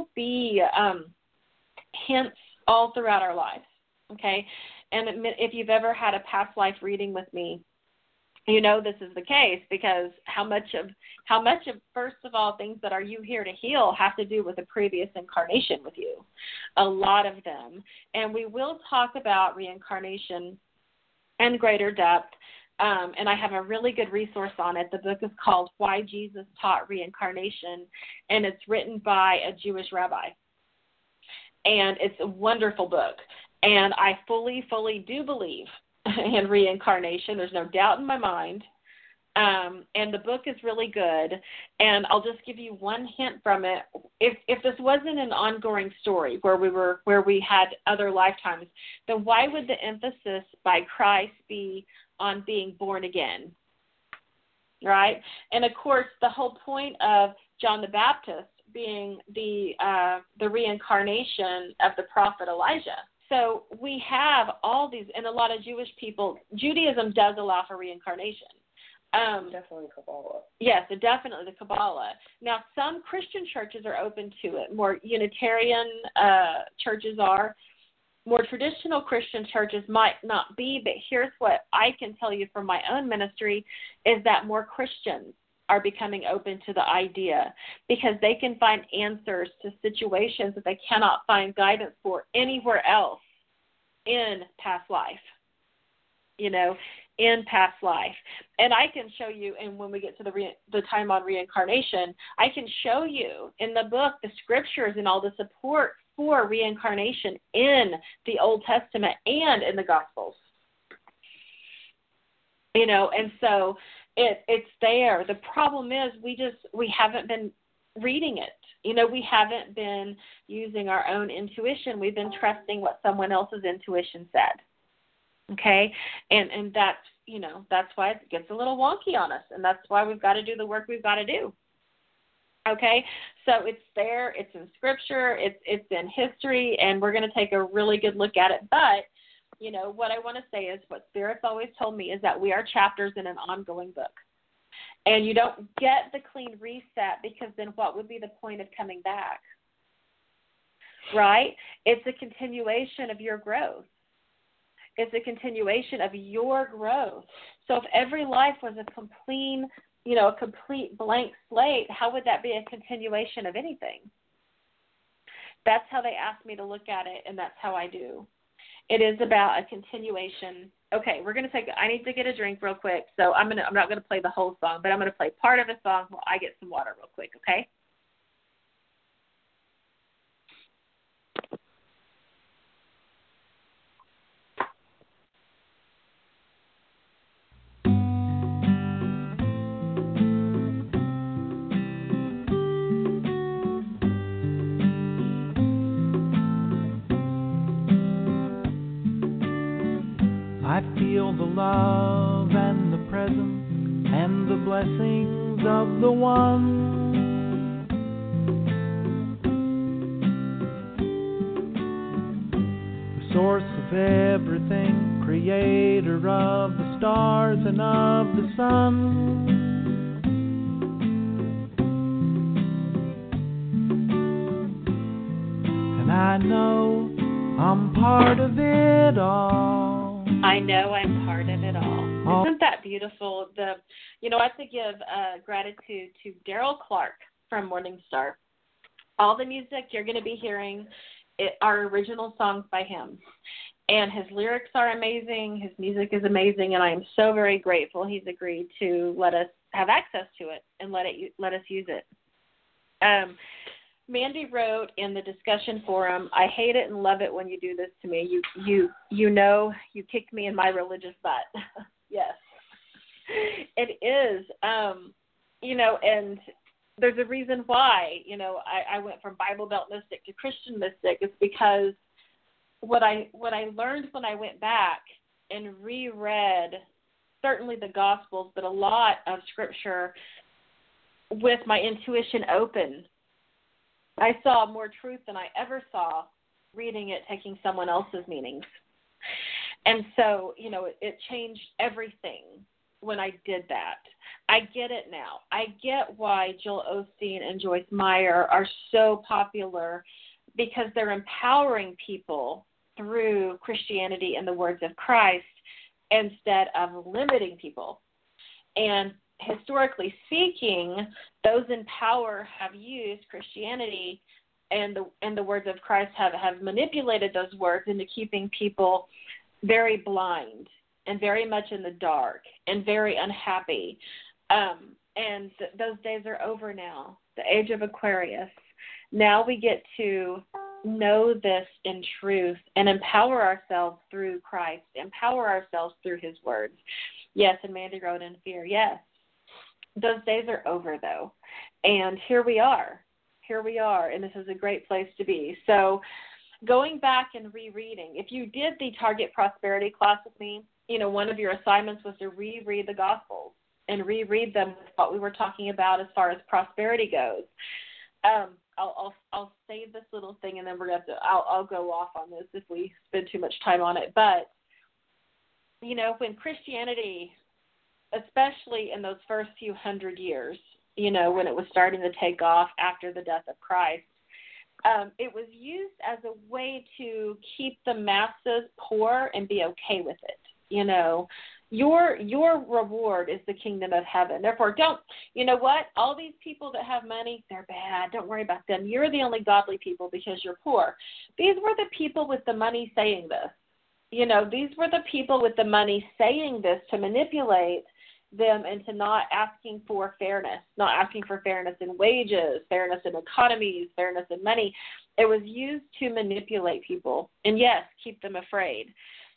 hints all throughout our lives, okay? And if you've ever had a past life reading with me, you know this is the case, because how much of first of all things that are you here to heal have to do with a previous incarnation with you, a lot of them. And we will talk about reincarnation in greater depth. And I have a really good resource on it. The book is called Why Jesus Taught Reincarnation, and it's written by a Jewish rabbi. And it's a wonderful book. And I fully do believe in reincarnation. There's no doubt in my mind. And the book is really good. And I'll just give you one hint from it. If this wasn't an ongoing story where we had other lifetimes, then why would the emphasis by Christ be on being born again? Right? And of course, the whole point of John the Baptist being the reincarnation of the prophet Elijah. So we have all these, and a lot of Jewish people, Judaism does allow for reincarnation. Definitely Kabbalah. Yes, definitely the Kabbalah. Now, some Christian churches are open to it. More Unitarian churches are. More traditional Christian churches might not be, but here's what I can tell you from my own ministry is that more Christians are becoming open to the idea because they can find answers to situations that they cannot find guidance for anywhere else in past life, in past life. And I can show you, and when we get to the time on reincarnation, I can show you in the book the scriptures and all the support for reincarnation in the Old Testament and in the Gospels. And so it's there. The problem is we haven't been reading it. We haven't been using our own intuition. We've been trusting what someone else's intuition said. Okay? And that's why it gets a little wonky on us, and that's why we've got to do the work we've got to do. Okay? So it's there, it's in Scripture, it's in history, and we're going to take a really good look at it. But, what I want to say is what Spirit's always told me is that we are chapters in an ongoing book. And you don't get the clean reset because then what would be the point of coming back? Right? It's a continuation of your growth. It's a continuation of your growth. So if every life was a complete blank slate, how would that be a continuation of anything? That's how they asked me to look at it, and that's how I do. It is about a continuation. Okay, I need to get a drink real quick, so I'm not going to play the whole song, but I'm going to play part of a song while I get some water real quick, okay? I feel the love and the presence and the blessings of the one. The source of everything, creator of the stars and of the sun. And I know I'm part of it all. I know I'm part of it all. Isn't that beautiful? I have to give gratitude to Daryl Clark from Morningstar. All the music you're going to be hearing are original songs by him. And his lyrics are amazing. His music is amazing. And I am so very grateful he's agreed to let us have access to it and let us use it. Mandy wrote in the discussion forum, I hate it and love it when you do this to me. You kicked me in my religious butt. Yes. It is. And there's a reason why, I went from Bible Belt mystic to Christian mystic. It's because what I learned when I went back and reread certainly the Gospels, but a lot of Scripture with my intuition open, I saw more truth than I ever saw reading it, taking someone else's meanings. And so, it changed everything when I did that. I get it now. I get why Joel Osteen and Joyce Meyer are so popular, because they're empowering people through Christianity and the words of Christ instead of limiting people. And historically speaking, those in power have used Christianity and the words of Christ have manipulated those words into keeping people very blind and very much in the dark and very unhappy. Those days are over now, the age of Aquarius. Now we get to, know this in truth and empower ourselves through Christ, empower ourselves through his words. Yes, and Mandy wrote in fear. Yes, those days are over, though. And here we are, and this is a great place to be. So going back and rereading, if you did the Target Prosperity class with me, one of your assignments was to reread the Gospels and reread them with what we were talking about as far as prosperity goes. I'll save this little thing, and then I'll go off on this if we spend too much time on it. But when Christianity, especially in those first few hundred years, when it was starting to take off after the death of Christ, it was used as a way to keep the masses poor and be okay with it. Your reward is the kingdom of heaven. Therefore, all these people that have money, they're bad. Don't worry about them. You're the only godly people because you're poor. These were the people with the money saying this. These were the people with the money saying this to manipulate them into not asking for fairness in wages, fairness in economies, fairness in money. It was used to manipulate people and, yes, keep them afraid.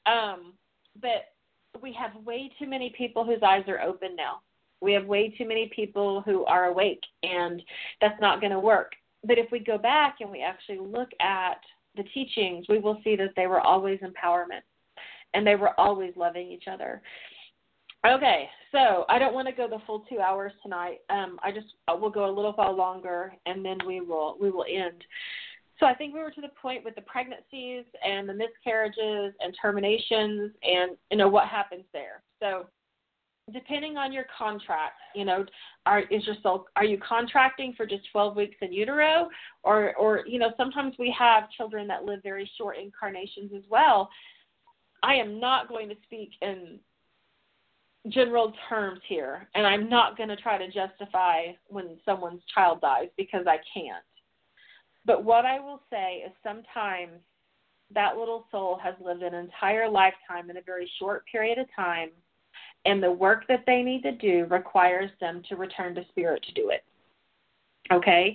But we have way too many people whose eyes are open now. We have way too many people who are awake, and that's not going to work. But if we go back and we actually look at the teachings, we will see that they were always empowerment, and they were always loving each other. Okay, so I don't want to go the full 2 hours tonight. We'll go a little while longer, and then we will end. So I think we were to the point with the pregnancies and the miscarriages and terminations and, what happens there. So depending on your contract, are you contracting for just 12 weeks in utero? Or sometimes we have children that live very short incarnations as well. I am not going to speak in general terms here, and I'm not going to try to justify when someone's child dies because I can't. But what I will say is sometimes that little soul has lived an entire lifetime in a very short period of time, and the work that they need to do requires them to return to spirit to do it. Okay?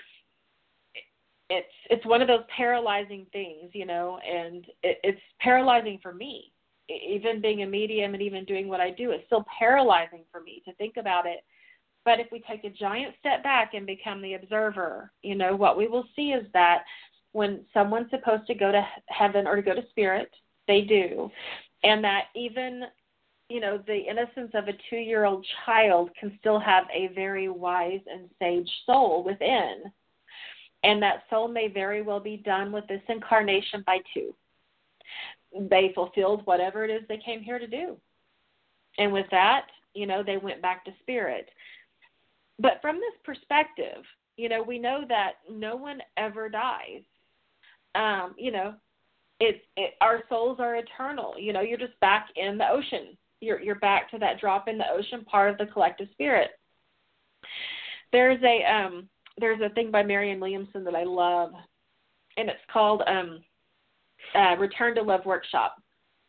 It's one of those paralyzing things, and it's paralyzing for me. Even being a medium and even doing what I do, it's still paralyzing for me to think about it. But if we take a giant step back and become the observer, what we will see is that when someone's supposed to go to heaven or to go to spirit, they do. And that even, the innocence of a 2-year-old child can still have a very wise and sage soul within. And that soul may very well be done with this incarnation by 2. They fulfilled whatever it is they came here to do. And with that, they went back to spirit. But from this perspective, we know that no one ever dies. Our souls are eternal. You're just back in the ocean. You're back to that drop in the ocean, part of the collective spirit. There's a thing by Marianne Williamson that I love, and it's called Return to Love Workshop.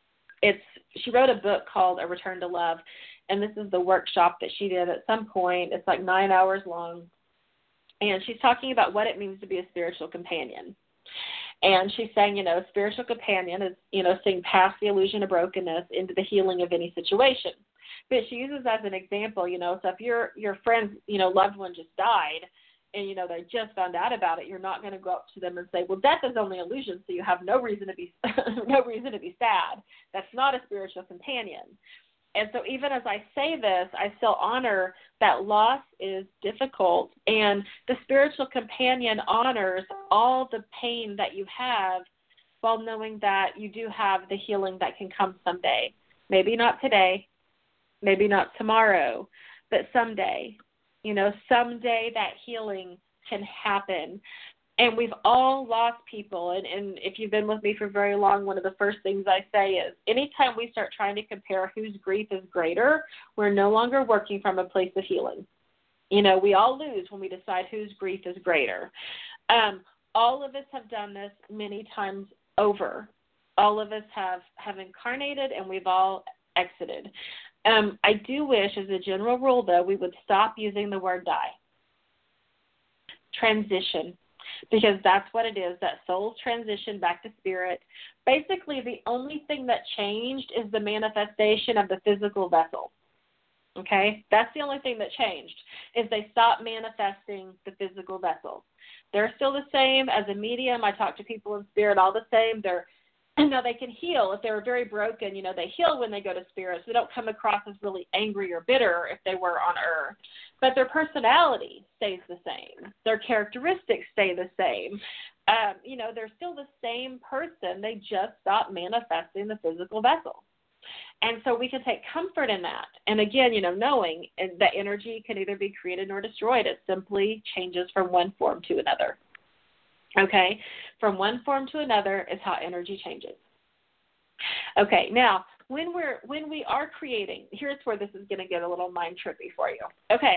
She wrote a book called A Return to Love, and this is the workshop that she did at some point. It's like 9 hours long, and she's talking about what it means to be a spiritual companion. And she's saying, a spiritual companion is, seeing past the illusion of brokenness into the healing of any situation. But she uses as an example, so if your friend's, loved one just died, and, they just found out about it, you're not going to go up to them and say, well, death is only illusion, so you have no reason to be sad. That's not a spiritual companion. And so even as I say this, I still honor that loss is difficult, and the spiritual companion honors all the pain that you have while knowing that you do have the healing that can come someday. Maybe not today, maybe not tomorrow, but someday. Someday that healing can happen. And we've all lost people. And if you've been with me for very long, one of the first things I say is anytime we start trying to compare whose grief is greater, we're no longer working from a place of healing. We all lose when we decide whose grief is greater. All of us have done this many times over. All of us have incarnated, and we've all exited. I do wish, as a general rule, though, we would stop using the word die. Transition. because that's what it is, that soul's transition back to spirit. Basically, the only thing that changed is the manifestation of the physical vessel. Okay? That's the only thing that changed, is they stopped manifesting the physical vessel. They're still the same as a medium. I talk to people in spirit all the same. Now they can heal if they're very broken. They heal when they go to spirit, so they don't come across as really angry or bitter if they were on earth. But their personality stays the same. Their characteristics stay the same. They're still the same person. They just stop manifesting the physical vessel. And so we can take comfort in that. And again, knowing that energy can either be created nor destroyed. It simply changes from one form to another. Okay? From one form to another is how energy changes. Okay, now, when we are creating, here's where this is going to get a little mind trippy for you. Okay,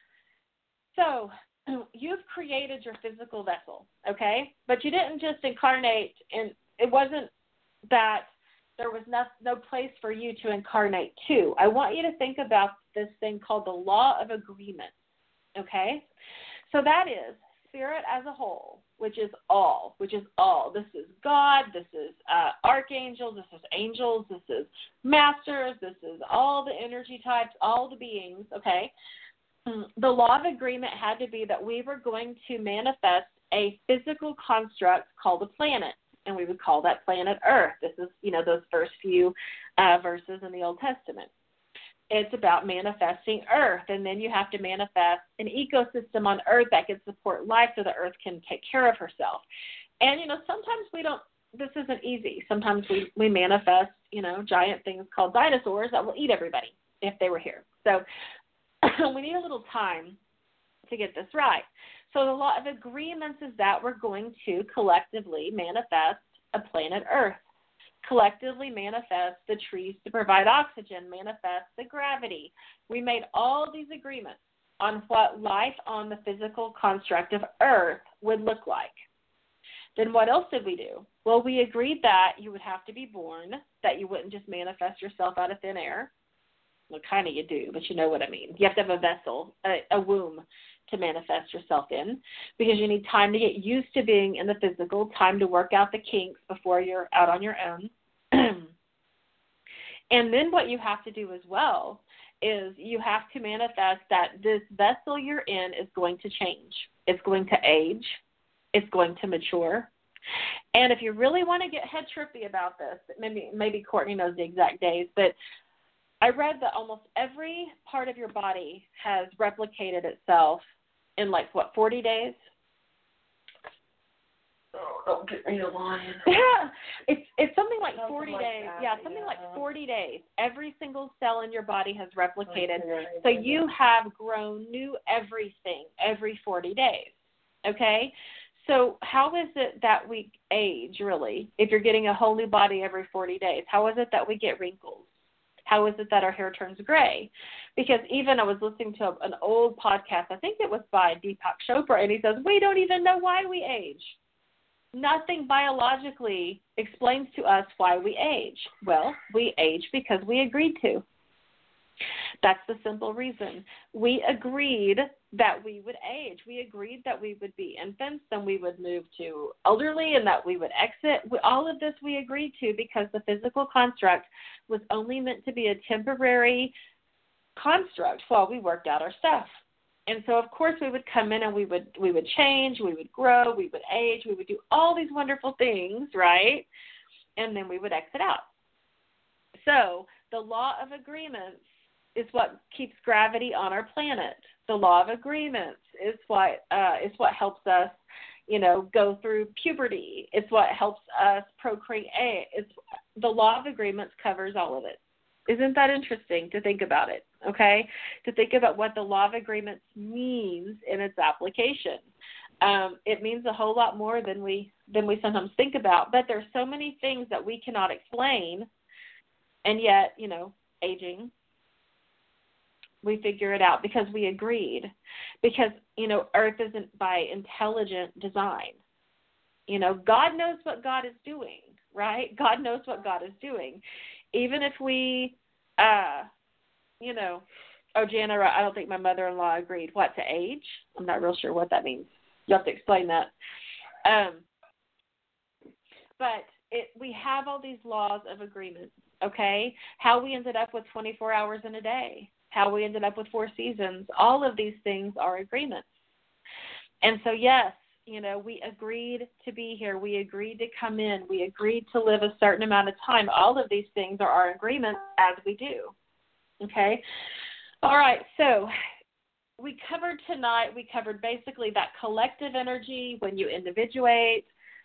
so you've created your physical vessel, okay? But you didn't just incarnate, and it wasn't that there was no place for you to incarnate to. I want you to think about this thing called the law of agreement, okay? So that is spirit as a whole, which is all. This is God, this is archangels, this is angels, this is masters, this is all the energy types, all the beings, okay? The law of agreement had to be that we were going to manifest a physical construct called a planet, and we would call that planet Earth. This is, those first few verses in the Old Testament. It's about manifesting Earth, and then you have to manifest an ecosystem on Earth that can support life so the Earth can take care of herself. And, sometimes this isn't easy. Sometimes we manifest, giant things called dinosaurs that will eat everybody if they were here. So we need a little time to get this right. So the law of agreements is that we're going to collectively manifest a planet Earth, collectively manifest the trees to provide oxygen, manifest the gravity. We made all these agreements on what life on the physical construct of Earth would look like. Then what else did we do? Well, we agreed that you would have to be born, that you wouldn't just manifest yourself out of thin air. Well, kind of you do, but you know what I mean. You have to have a vessel, a womb to manifest yourself in, because you need time to get used to being in the physical, time to work out the kinks before you're out on your own. And then what you have to do as well is you have to manifest that this vessel you're in is going to change. It's going to age. It's going to mature. And if you really want to get head trippy about this, maybe Courtney knows the exact days, but I read that almost every part of your body has replicated itself in 40 days? Oh, don't get me a lion. Yeah, it's something like something 40 like days. that, Yeah, something like 40 days. Every single cell in your body has replicated. Okay. So you have grown new everything every 40 days, okay? So how is it that we age, really, if you're getting a whole new body every 40 days? How is it that we get wrinkles? How is it that our hair turns gray? Because even I was listening to an old podcast, I think it was by Deepak Chopra, and he says, we don't even know why we age. Nothing biologically explains to us why we age. Well, we age because we agreed to. That's the simple reason. We agreed that we would age. We agreed that we would be infants, then we would move to elderly, and that we would exit. All of this we agreed to because the physical construct was only meant to be a temporary construct while we worked out our stuff. And so, of course, we would come in and we would change, we would grow, we would age, we would do all these wonderful things, right? And then we would exit out. So the law of agreements is what keeps gravity on our planet. The law of agreements is what helps us, go through puberty. It's what helps us procreate. The law of agreements covers all of it. Isn't that interesting to think about it? Okay, to think about what the law of agreements means in its application. It means a whole lot more than we sometimes think about. But there's so many things that we cannot explain, and yet, aging, we figure it out because we agreed. Because, Earth isn't by intelligent design. God knows what God is doing, right? God knows what God is doing. Even if we, Jana, I don't think my mother-in-law agreed. What, to age? I'm not real sure what that means. You have to explain that. But we have all these laws of agreement, okay? How we ended up with 24 hours in a day, how we ended up with 4 seasons, all of these things are agreements. And so, yes, we agreed to be here. We agreed to come in. We agreed to live a certain amount of time. All of these things are our agreements as we do, okay? All right, so we covered basically that collective energy when you individuate,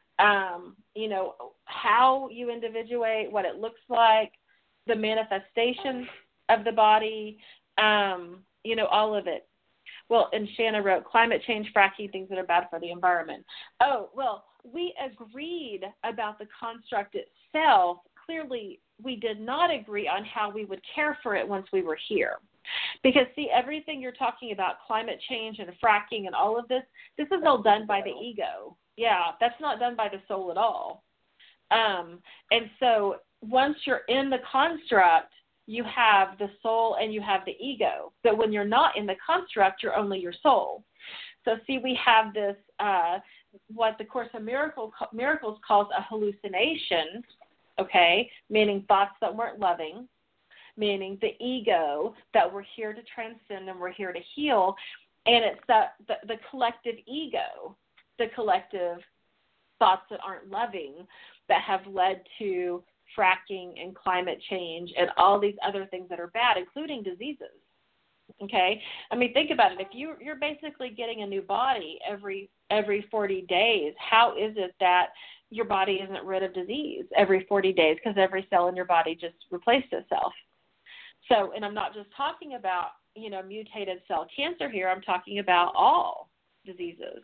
how you individuate, what it looks like, the manifestations of the body, all of it. Well, and Shanna wrote, climate change, fracking, things that are bad for the environment. Oh, well, we agreed about the construct itself. Clearly, we did not agree on how we would care for it once we were here. Because, see, everything you're talking about, climate change and fracking and all of this is all done by the ego. Yeah, that's not done by the soul at all. And so once you're in the construct, you have the soul and you have the ego. But when you're not in the construct, you're only your soul. So, see, we have this, what the Course of Miracles calls a hallucination, okay, meaning thoughts that weren't loving, meaning the ego that we're here to transcend and we're here to heal. And it's the collective ego, the collective thoughts that aren't loving that have led to fracking and climate change and all these other things that are bad, including diseases. Okay? I mean, think about it. If you're basically getting a new body every 40 days, how is it that your body isn't rid of disease every 40 days? Because every cell in your body just replaced itself. So, and I'm not just talking about, mutated cell cancer here. I'm talking about all diseases.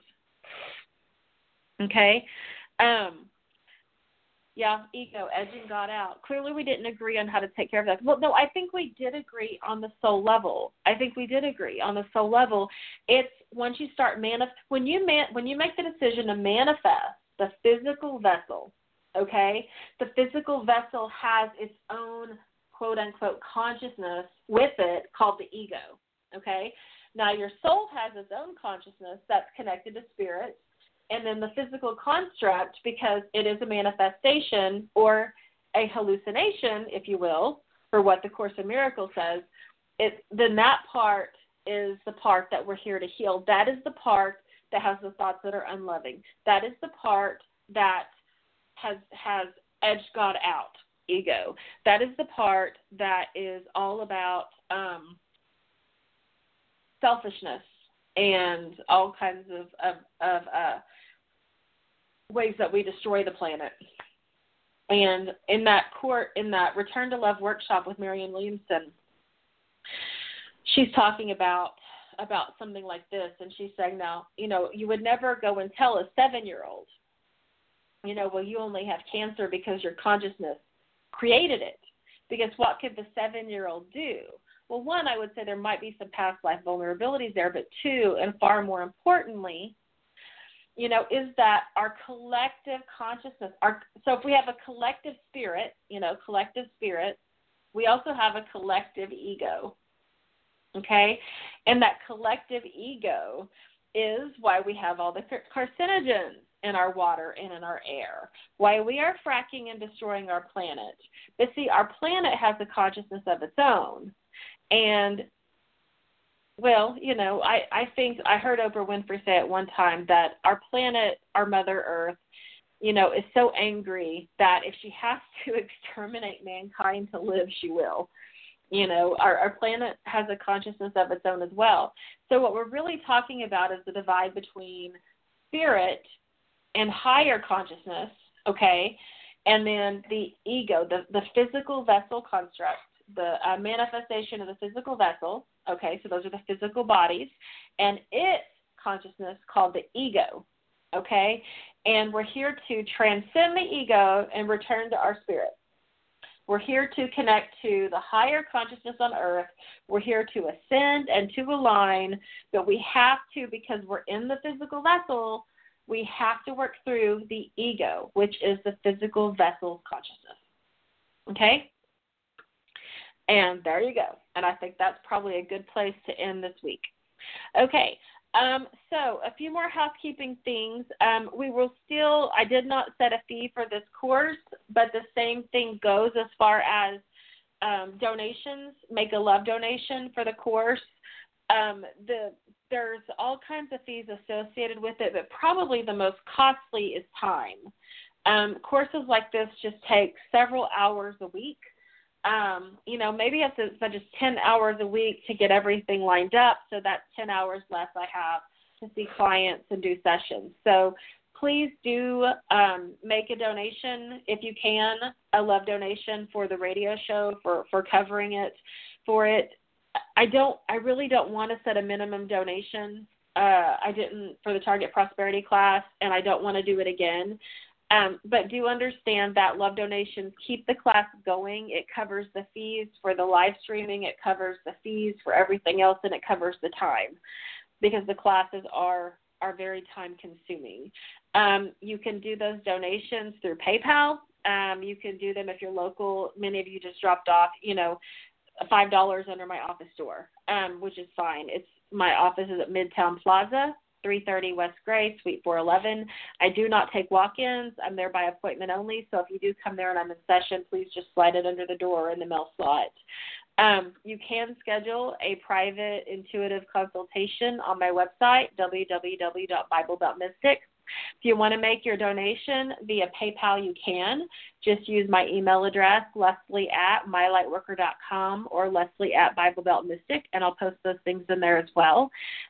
Okay? Yeah, ego, edging God out. Clearly we didn't agree on how to take care of that. Well, no, I think we did agree on the soul level. It's once you start when you make the decision to manifest the physical vessel, okay? The physical vessel has its own quote-unquote consciousness with it called the ego, okay? Now your soul has its own consciousness that's connected to spirit. And then the physical construct, because it is a manifestation or a hallucination, if you will, for what the Course in Miracles says, then that part is the part that we're here to heal. That is the part that has the thoughts that are unloving. That is the part that has edged God out, ego. That is the part that is all about selfishness and all kinds of ways that we destroy the planet. And in that Return to Love workshop with Marianne Williamson, she's talking about something like this, and she's saying, now, you would never go and tell a 7-year-old, well, you only have cancer because your consciousness created it. Because what could the 7-year-old do? Well, one, I would say there might be some past life vulnerabilities there, but two, and far more importantly, is that our collective consciousness, so if we have a collective spirit, we also have a collective ego, okay? And that collective ego is why we have all the carcinogens in our water and in our air, why we are fracking and destroying our planet. But see, our planet has a consciousness of its own. And well, I think I heard Oprah Winfrey say at one time that our planet, our Mother Earth, is so angry that if she has to exterminate mankind to live, she will. Our planet has a consciousness of its own as well. So what we're really talking about is the divide between spirit and higher consciousness, okay, and then the ego, the physical vessel construct, the manifestation of the physical vessel. Okay, so those are the physical bodies, and its consciousness called the ego, okay? And we're here to transcend the ego and return to our spirit. We're here to connect to the higher consciousness on earth. We're here to ascend and to align, but we have to, because we're in the physical vessel, we have to work through the ego, which is the physical vessel's consciousness, okay? And there you go. And I think that's probably a good place to end this week. Okay. So a few more housekeeping things. I did not set a fee for this course, but the same thing goes as far as donations. Make a love donation for the course. There's all kinds of fees associated with it, but probably the most costly is time. Courses like this just take several hours a week. Maybe as much as 10 hours a week to get everything lined up. So that's 10 hours less I have to see clients and do sessions. So please do make a donation if you can, a love donation for the radio show, for covering it, for it. I really don't want to set a minimum donation. I didn't for the Target Prosperity class, and I don't want to do it again. But do understand that love donations keep the class going. It covers the fees for the live streaming. It covers the fees for everything else, and it covers the time because the classes are very time consuming. You can do those donations through PayPal. You can do them if you're local. Many of you just dropped off, $5 under my office door, which is fine. My office is at Midtown Plaza, 330 West Gray, Suite 411. I do not take walk-ins. I'm there by appointment only. So if you do come there and I'm in session, please just slide it under the door or in the mail slot. You can schedule a private intuitive consultation on my website, www.bible.mystic. If you want to make your donation via PayPal, you can. Just use my email address, leslie@mylightworker.com or leslie@BibleBeltMystic, and I'll post those things in there as well.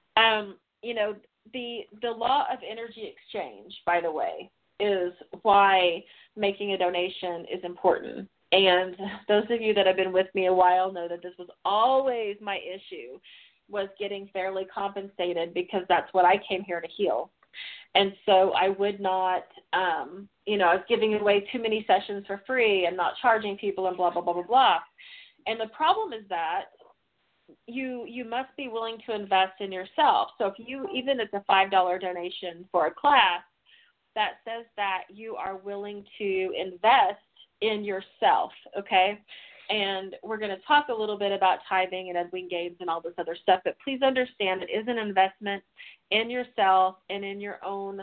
The law of energy exchange, by the way, is why making a donation is important. And those of you that have been with me a while know that this was always my issue, was getting fairly compensated, because that's what I came here to heal. And so I would not, I was giving away too many sessions for free and not charging people and blah, blah, blah, blah, blah. And the problem is that you must be willing to invest in yourself. So if even it's a $5 donation for a class, that says that you are willing to invest in yourself, okay? And we're going to talk a little bit about tithing and Edwin Games and all this other stuff, but please understand it is an investment in yourself and in your own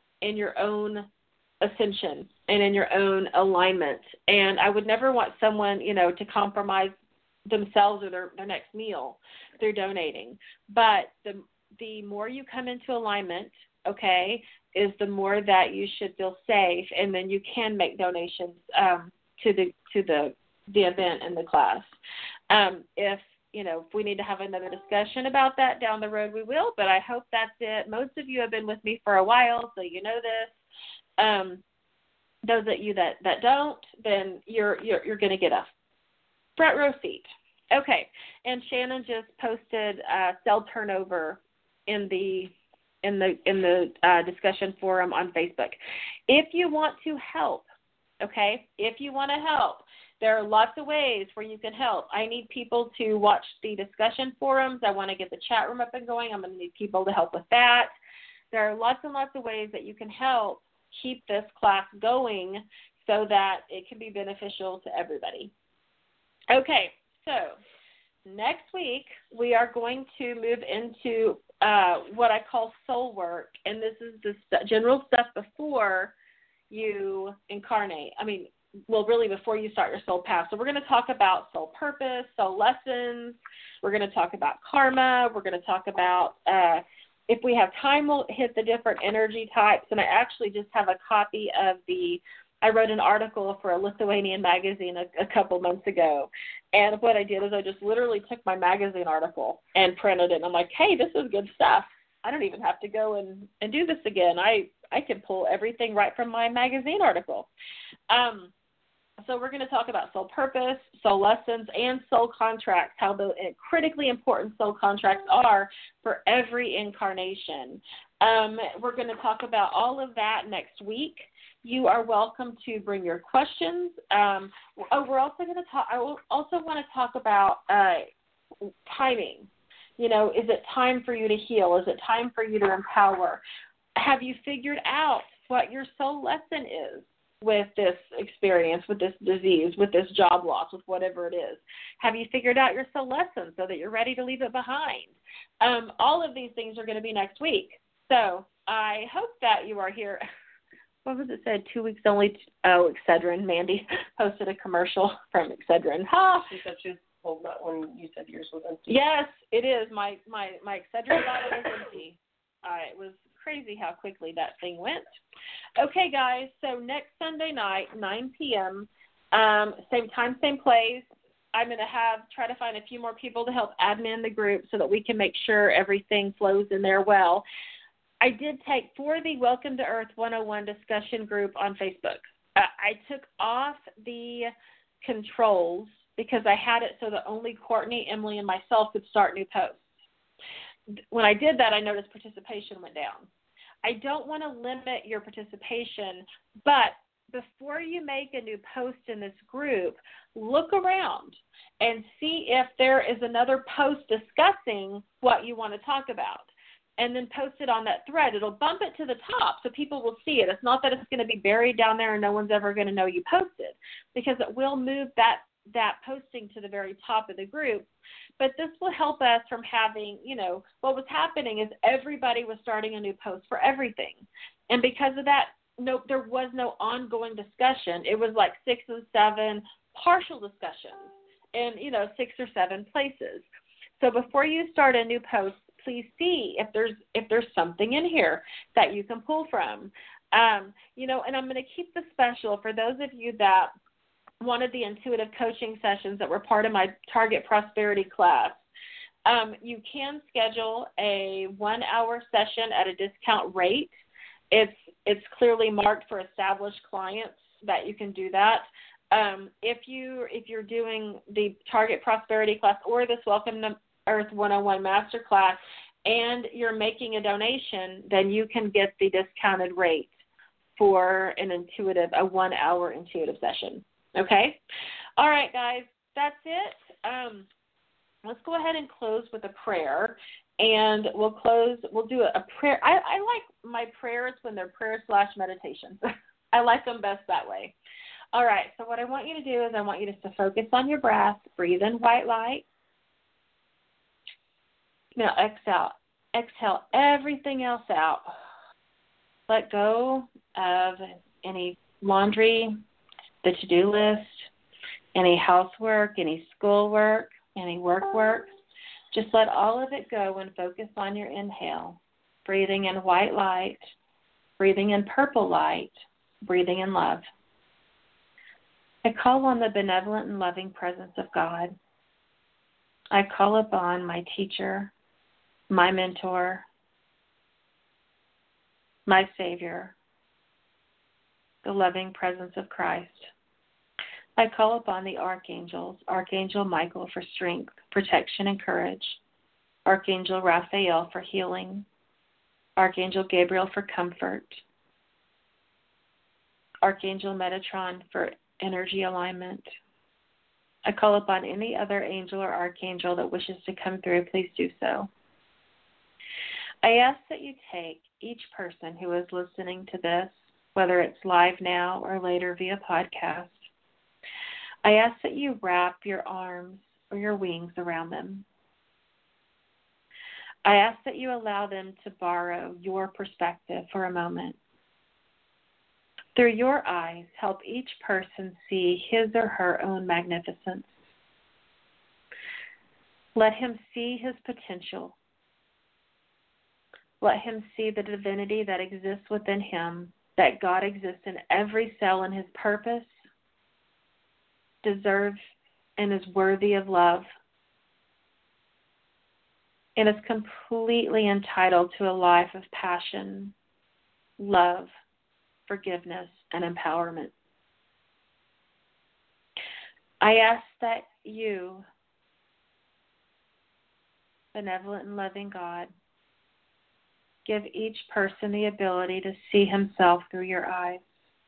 ascension and in your own alignment. And I would never want someone, to compromise themselves or their next meal through donating. But the more you come into alignment, okay, is the more that you should feel safe, and then you can make donations to the event and the class. If we need to have another discussion about that down the road, we will, but I hope that's it. Most of you have been with me for a while, so you know this. Those of you that don't, then you're going to get a front row seat. Okay, and Shannon just posted cell turnover in the discussion forum on Facebook. If you want to help, okay, there are lots of ways where you can help. I need people to watch the discussion forums. I want to get the chat room up and going. I'm going to need people to help with that. There are lots and lots of ways that you can help keep this class going so that it can be beneficial to everybody. Okay, so next week we are going to move into what I call soul work, and this is the general stuff before you incarnate. Really before you start your soul path. So we're going to talk about soul purpose, soul lessons. We're going to talk about karma. We're going to talk about, if we have time, we'll hit the different energy types. And I actually just have a copy of I wrote an article for a Lithuanian magazine a couple months ago. And what I did is I just literally took my magazine article and printed it. And I'm like, hey, this is good stuff. I don't even have to go and do this again. I can pull everything right from my magazine article. So we're going to talk about soul purpose, soul lessons, and soul contracts, how the critically important soul contracts are for every incarnation. We're going to talk about all of that next week. You are welcome to bring your questions. We're also going to talk. I will also want to talk about timing. Is it time for you to heal? Is it time for you to empower? Have you figured out what your soul lesson is? with this experience, with this disease, with this job loss, with whatever it is? Have you figured out your soul lesson so that you're ready to leave it behind? All of these things are going to be next week. So I hope that you are here. What was it said? 2 weeks only. Excedrin. Mandy posted a commercial from Excedrin. Ha! She said she was told that when you said yours was empty. Yes, it is. My Excedrin bottle is empty. It was crazy how quickly that thing went. Okay, guys, so next Sunday night, 9 p.m., same time, same place. I'm going to try to find a few more people to help admin the group so that we can make sure everything flows in there well. I did take, for the Welcome to Earth 101 discussion group on Facebook, I took off the controls because I had it so that only Courtney, Emily, and myself could start new posts. When I did that, I noticed participation went down. I don't want to limit your participation, but before you make a new post in this group, look around and see if there is another post discussing what you want to talk about, and then post it on that thread. It'll bump it to the top so people will see it. It's not that it's going to be buried down there and no one's ever going to know you posted, because it will move that posting to the very top of the group. But this will help us from having, what was happening is everybody was starting a new post for everything. And because of that, there was no ongoing discussion. It was like 6 and 7 partial discussions in, 6 or 7 places. So before you start a new post, please see if there's something in here that you can pull from. And I'm going to keep this special for those of you that wanted the intuitive coaching sessions that were part of my Target Prosperity class. You can schedule a 1-hour session at a discount rate. It's clearly marked for established clients that you can do that. If you're doing the Target Prosperity class or this Welcome to Earth 101 Master class and you're making a donation, then you can get the discounted rate for a 1-hour intuitive session. Okay? All right, guys, that's it. Let's go ahead and close with a prayer, and we'll do a prayer. I like my prayers when they're prayer/meditation. I like them best that way. All right, so what I want you to do is I want you to focus on your breath, breathe in white light. Now exhale everything else out. Let go of any laundry, the to-do list, any housework, any schoolwork, any work. Just let all of it go and focus on your inhale, breathing in white light, breathing in purple light, breathing in love. I call on the benevolent and loving presence of God. I call upon my teacher, my mentor, my Savior, the loving presence of Christ. I call upon the archangels, Archangel Michael for strength, protection, and courage, Archangel Raphael for healing, Archangel Gabriel for comfort, Archangel Metatron for energy alignment. I call upon any other angel or archangel that wishes to come through, please do so. I ask that you take each person who is listening to this, whether it's live now or later via podcast, I ask that you wrap your arms or your wings around them. I ask that you allow them to borrow your perspective for a moment. Through your eyes, help each person see his or her own magnificence. Let him see his potential. Let him see the divinity that exists within him, that God exists in every cell in his purpose, deserves and is worthy of love, and is completely entitled to a life of passion, love, forgiveness, and empowerment. I ask that you, benevolent and loving God, give each person the ability to see himself through your eyes,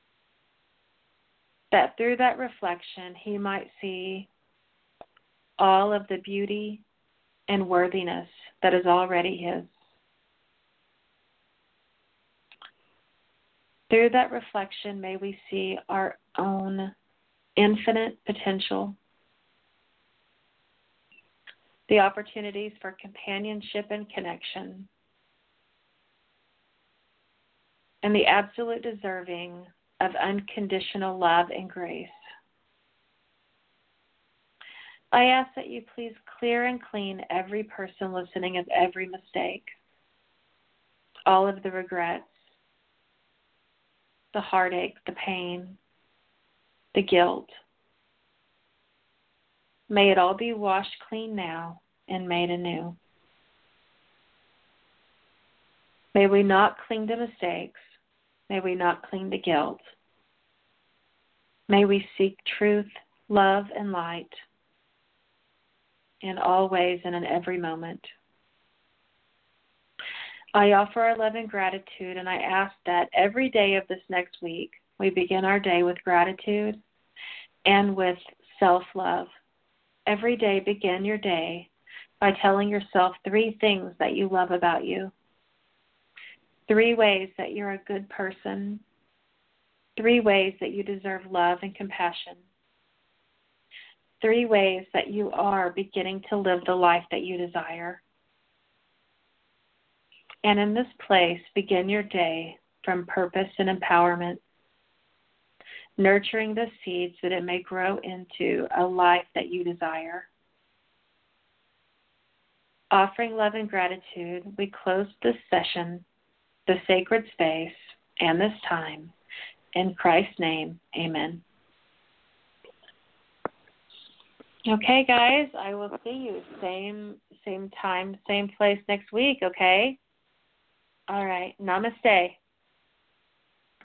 that through that reflection he might see all of the beauty and worthiness that is already his. Through that reflection, may we see our own infinite potential, the opportunities for companionship and connection, and the absolute deserving of unconditional love and grace. I ask that you please clear and clean every person listening of every mistake, all of the regrets, the heartache, the pain, the guilt. May it all be washed clean now and made anew. May we not cling to mistakes. May we not cling to guilt. May we seek truth, love, and light in all ways and in every moment. I offer our love and gratitude, and I ask that every day of this next week, we begin our day with gratitude and with self-love. Every day, begin your day by telling yourself 3 things that you love about you, 3 ways that you're a good person, 3 ways that you deserve love and compassion, 3 ways that you are beginning to live the life that you desire. And in this place, begin your day from purpose and empowerment, nurturing the seeds that it may grow into a life that you desire. Offering love and gratitude, we close this session, the sacred space, and this time. In Christ's name, amen. Okay, guys, I will see you same time, same place next week, okay? All right. Namaste.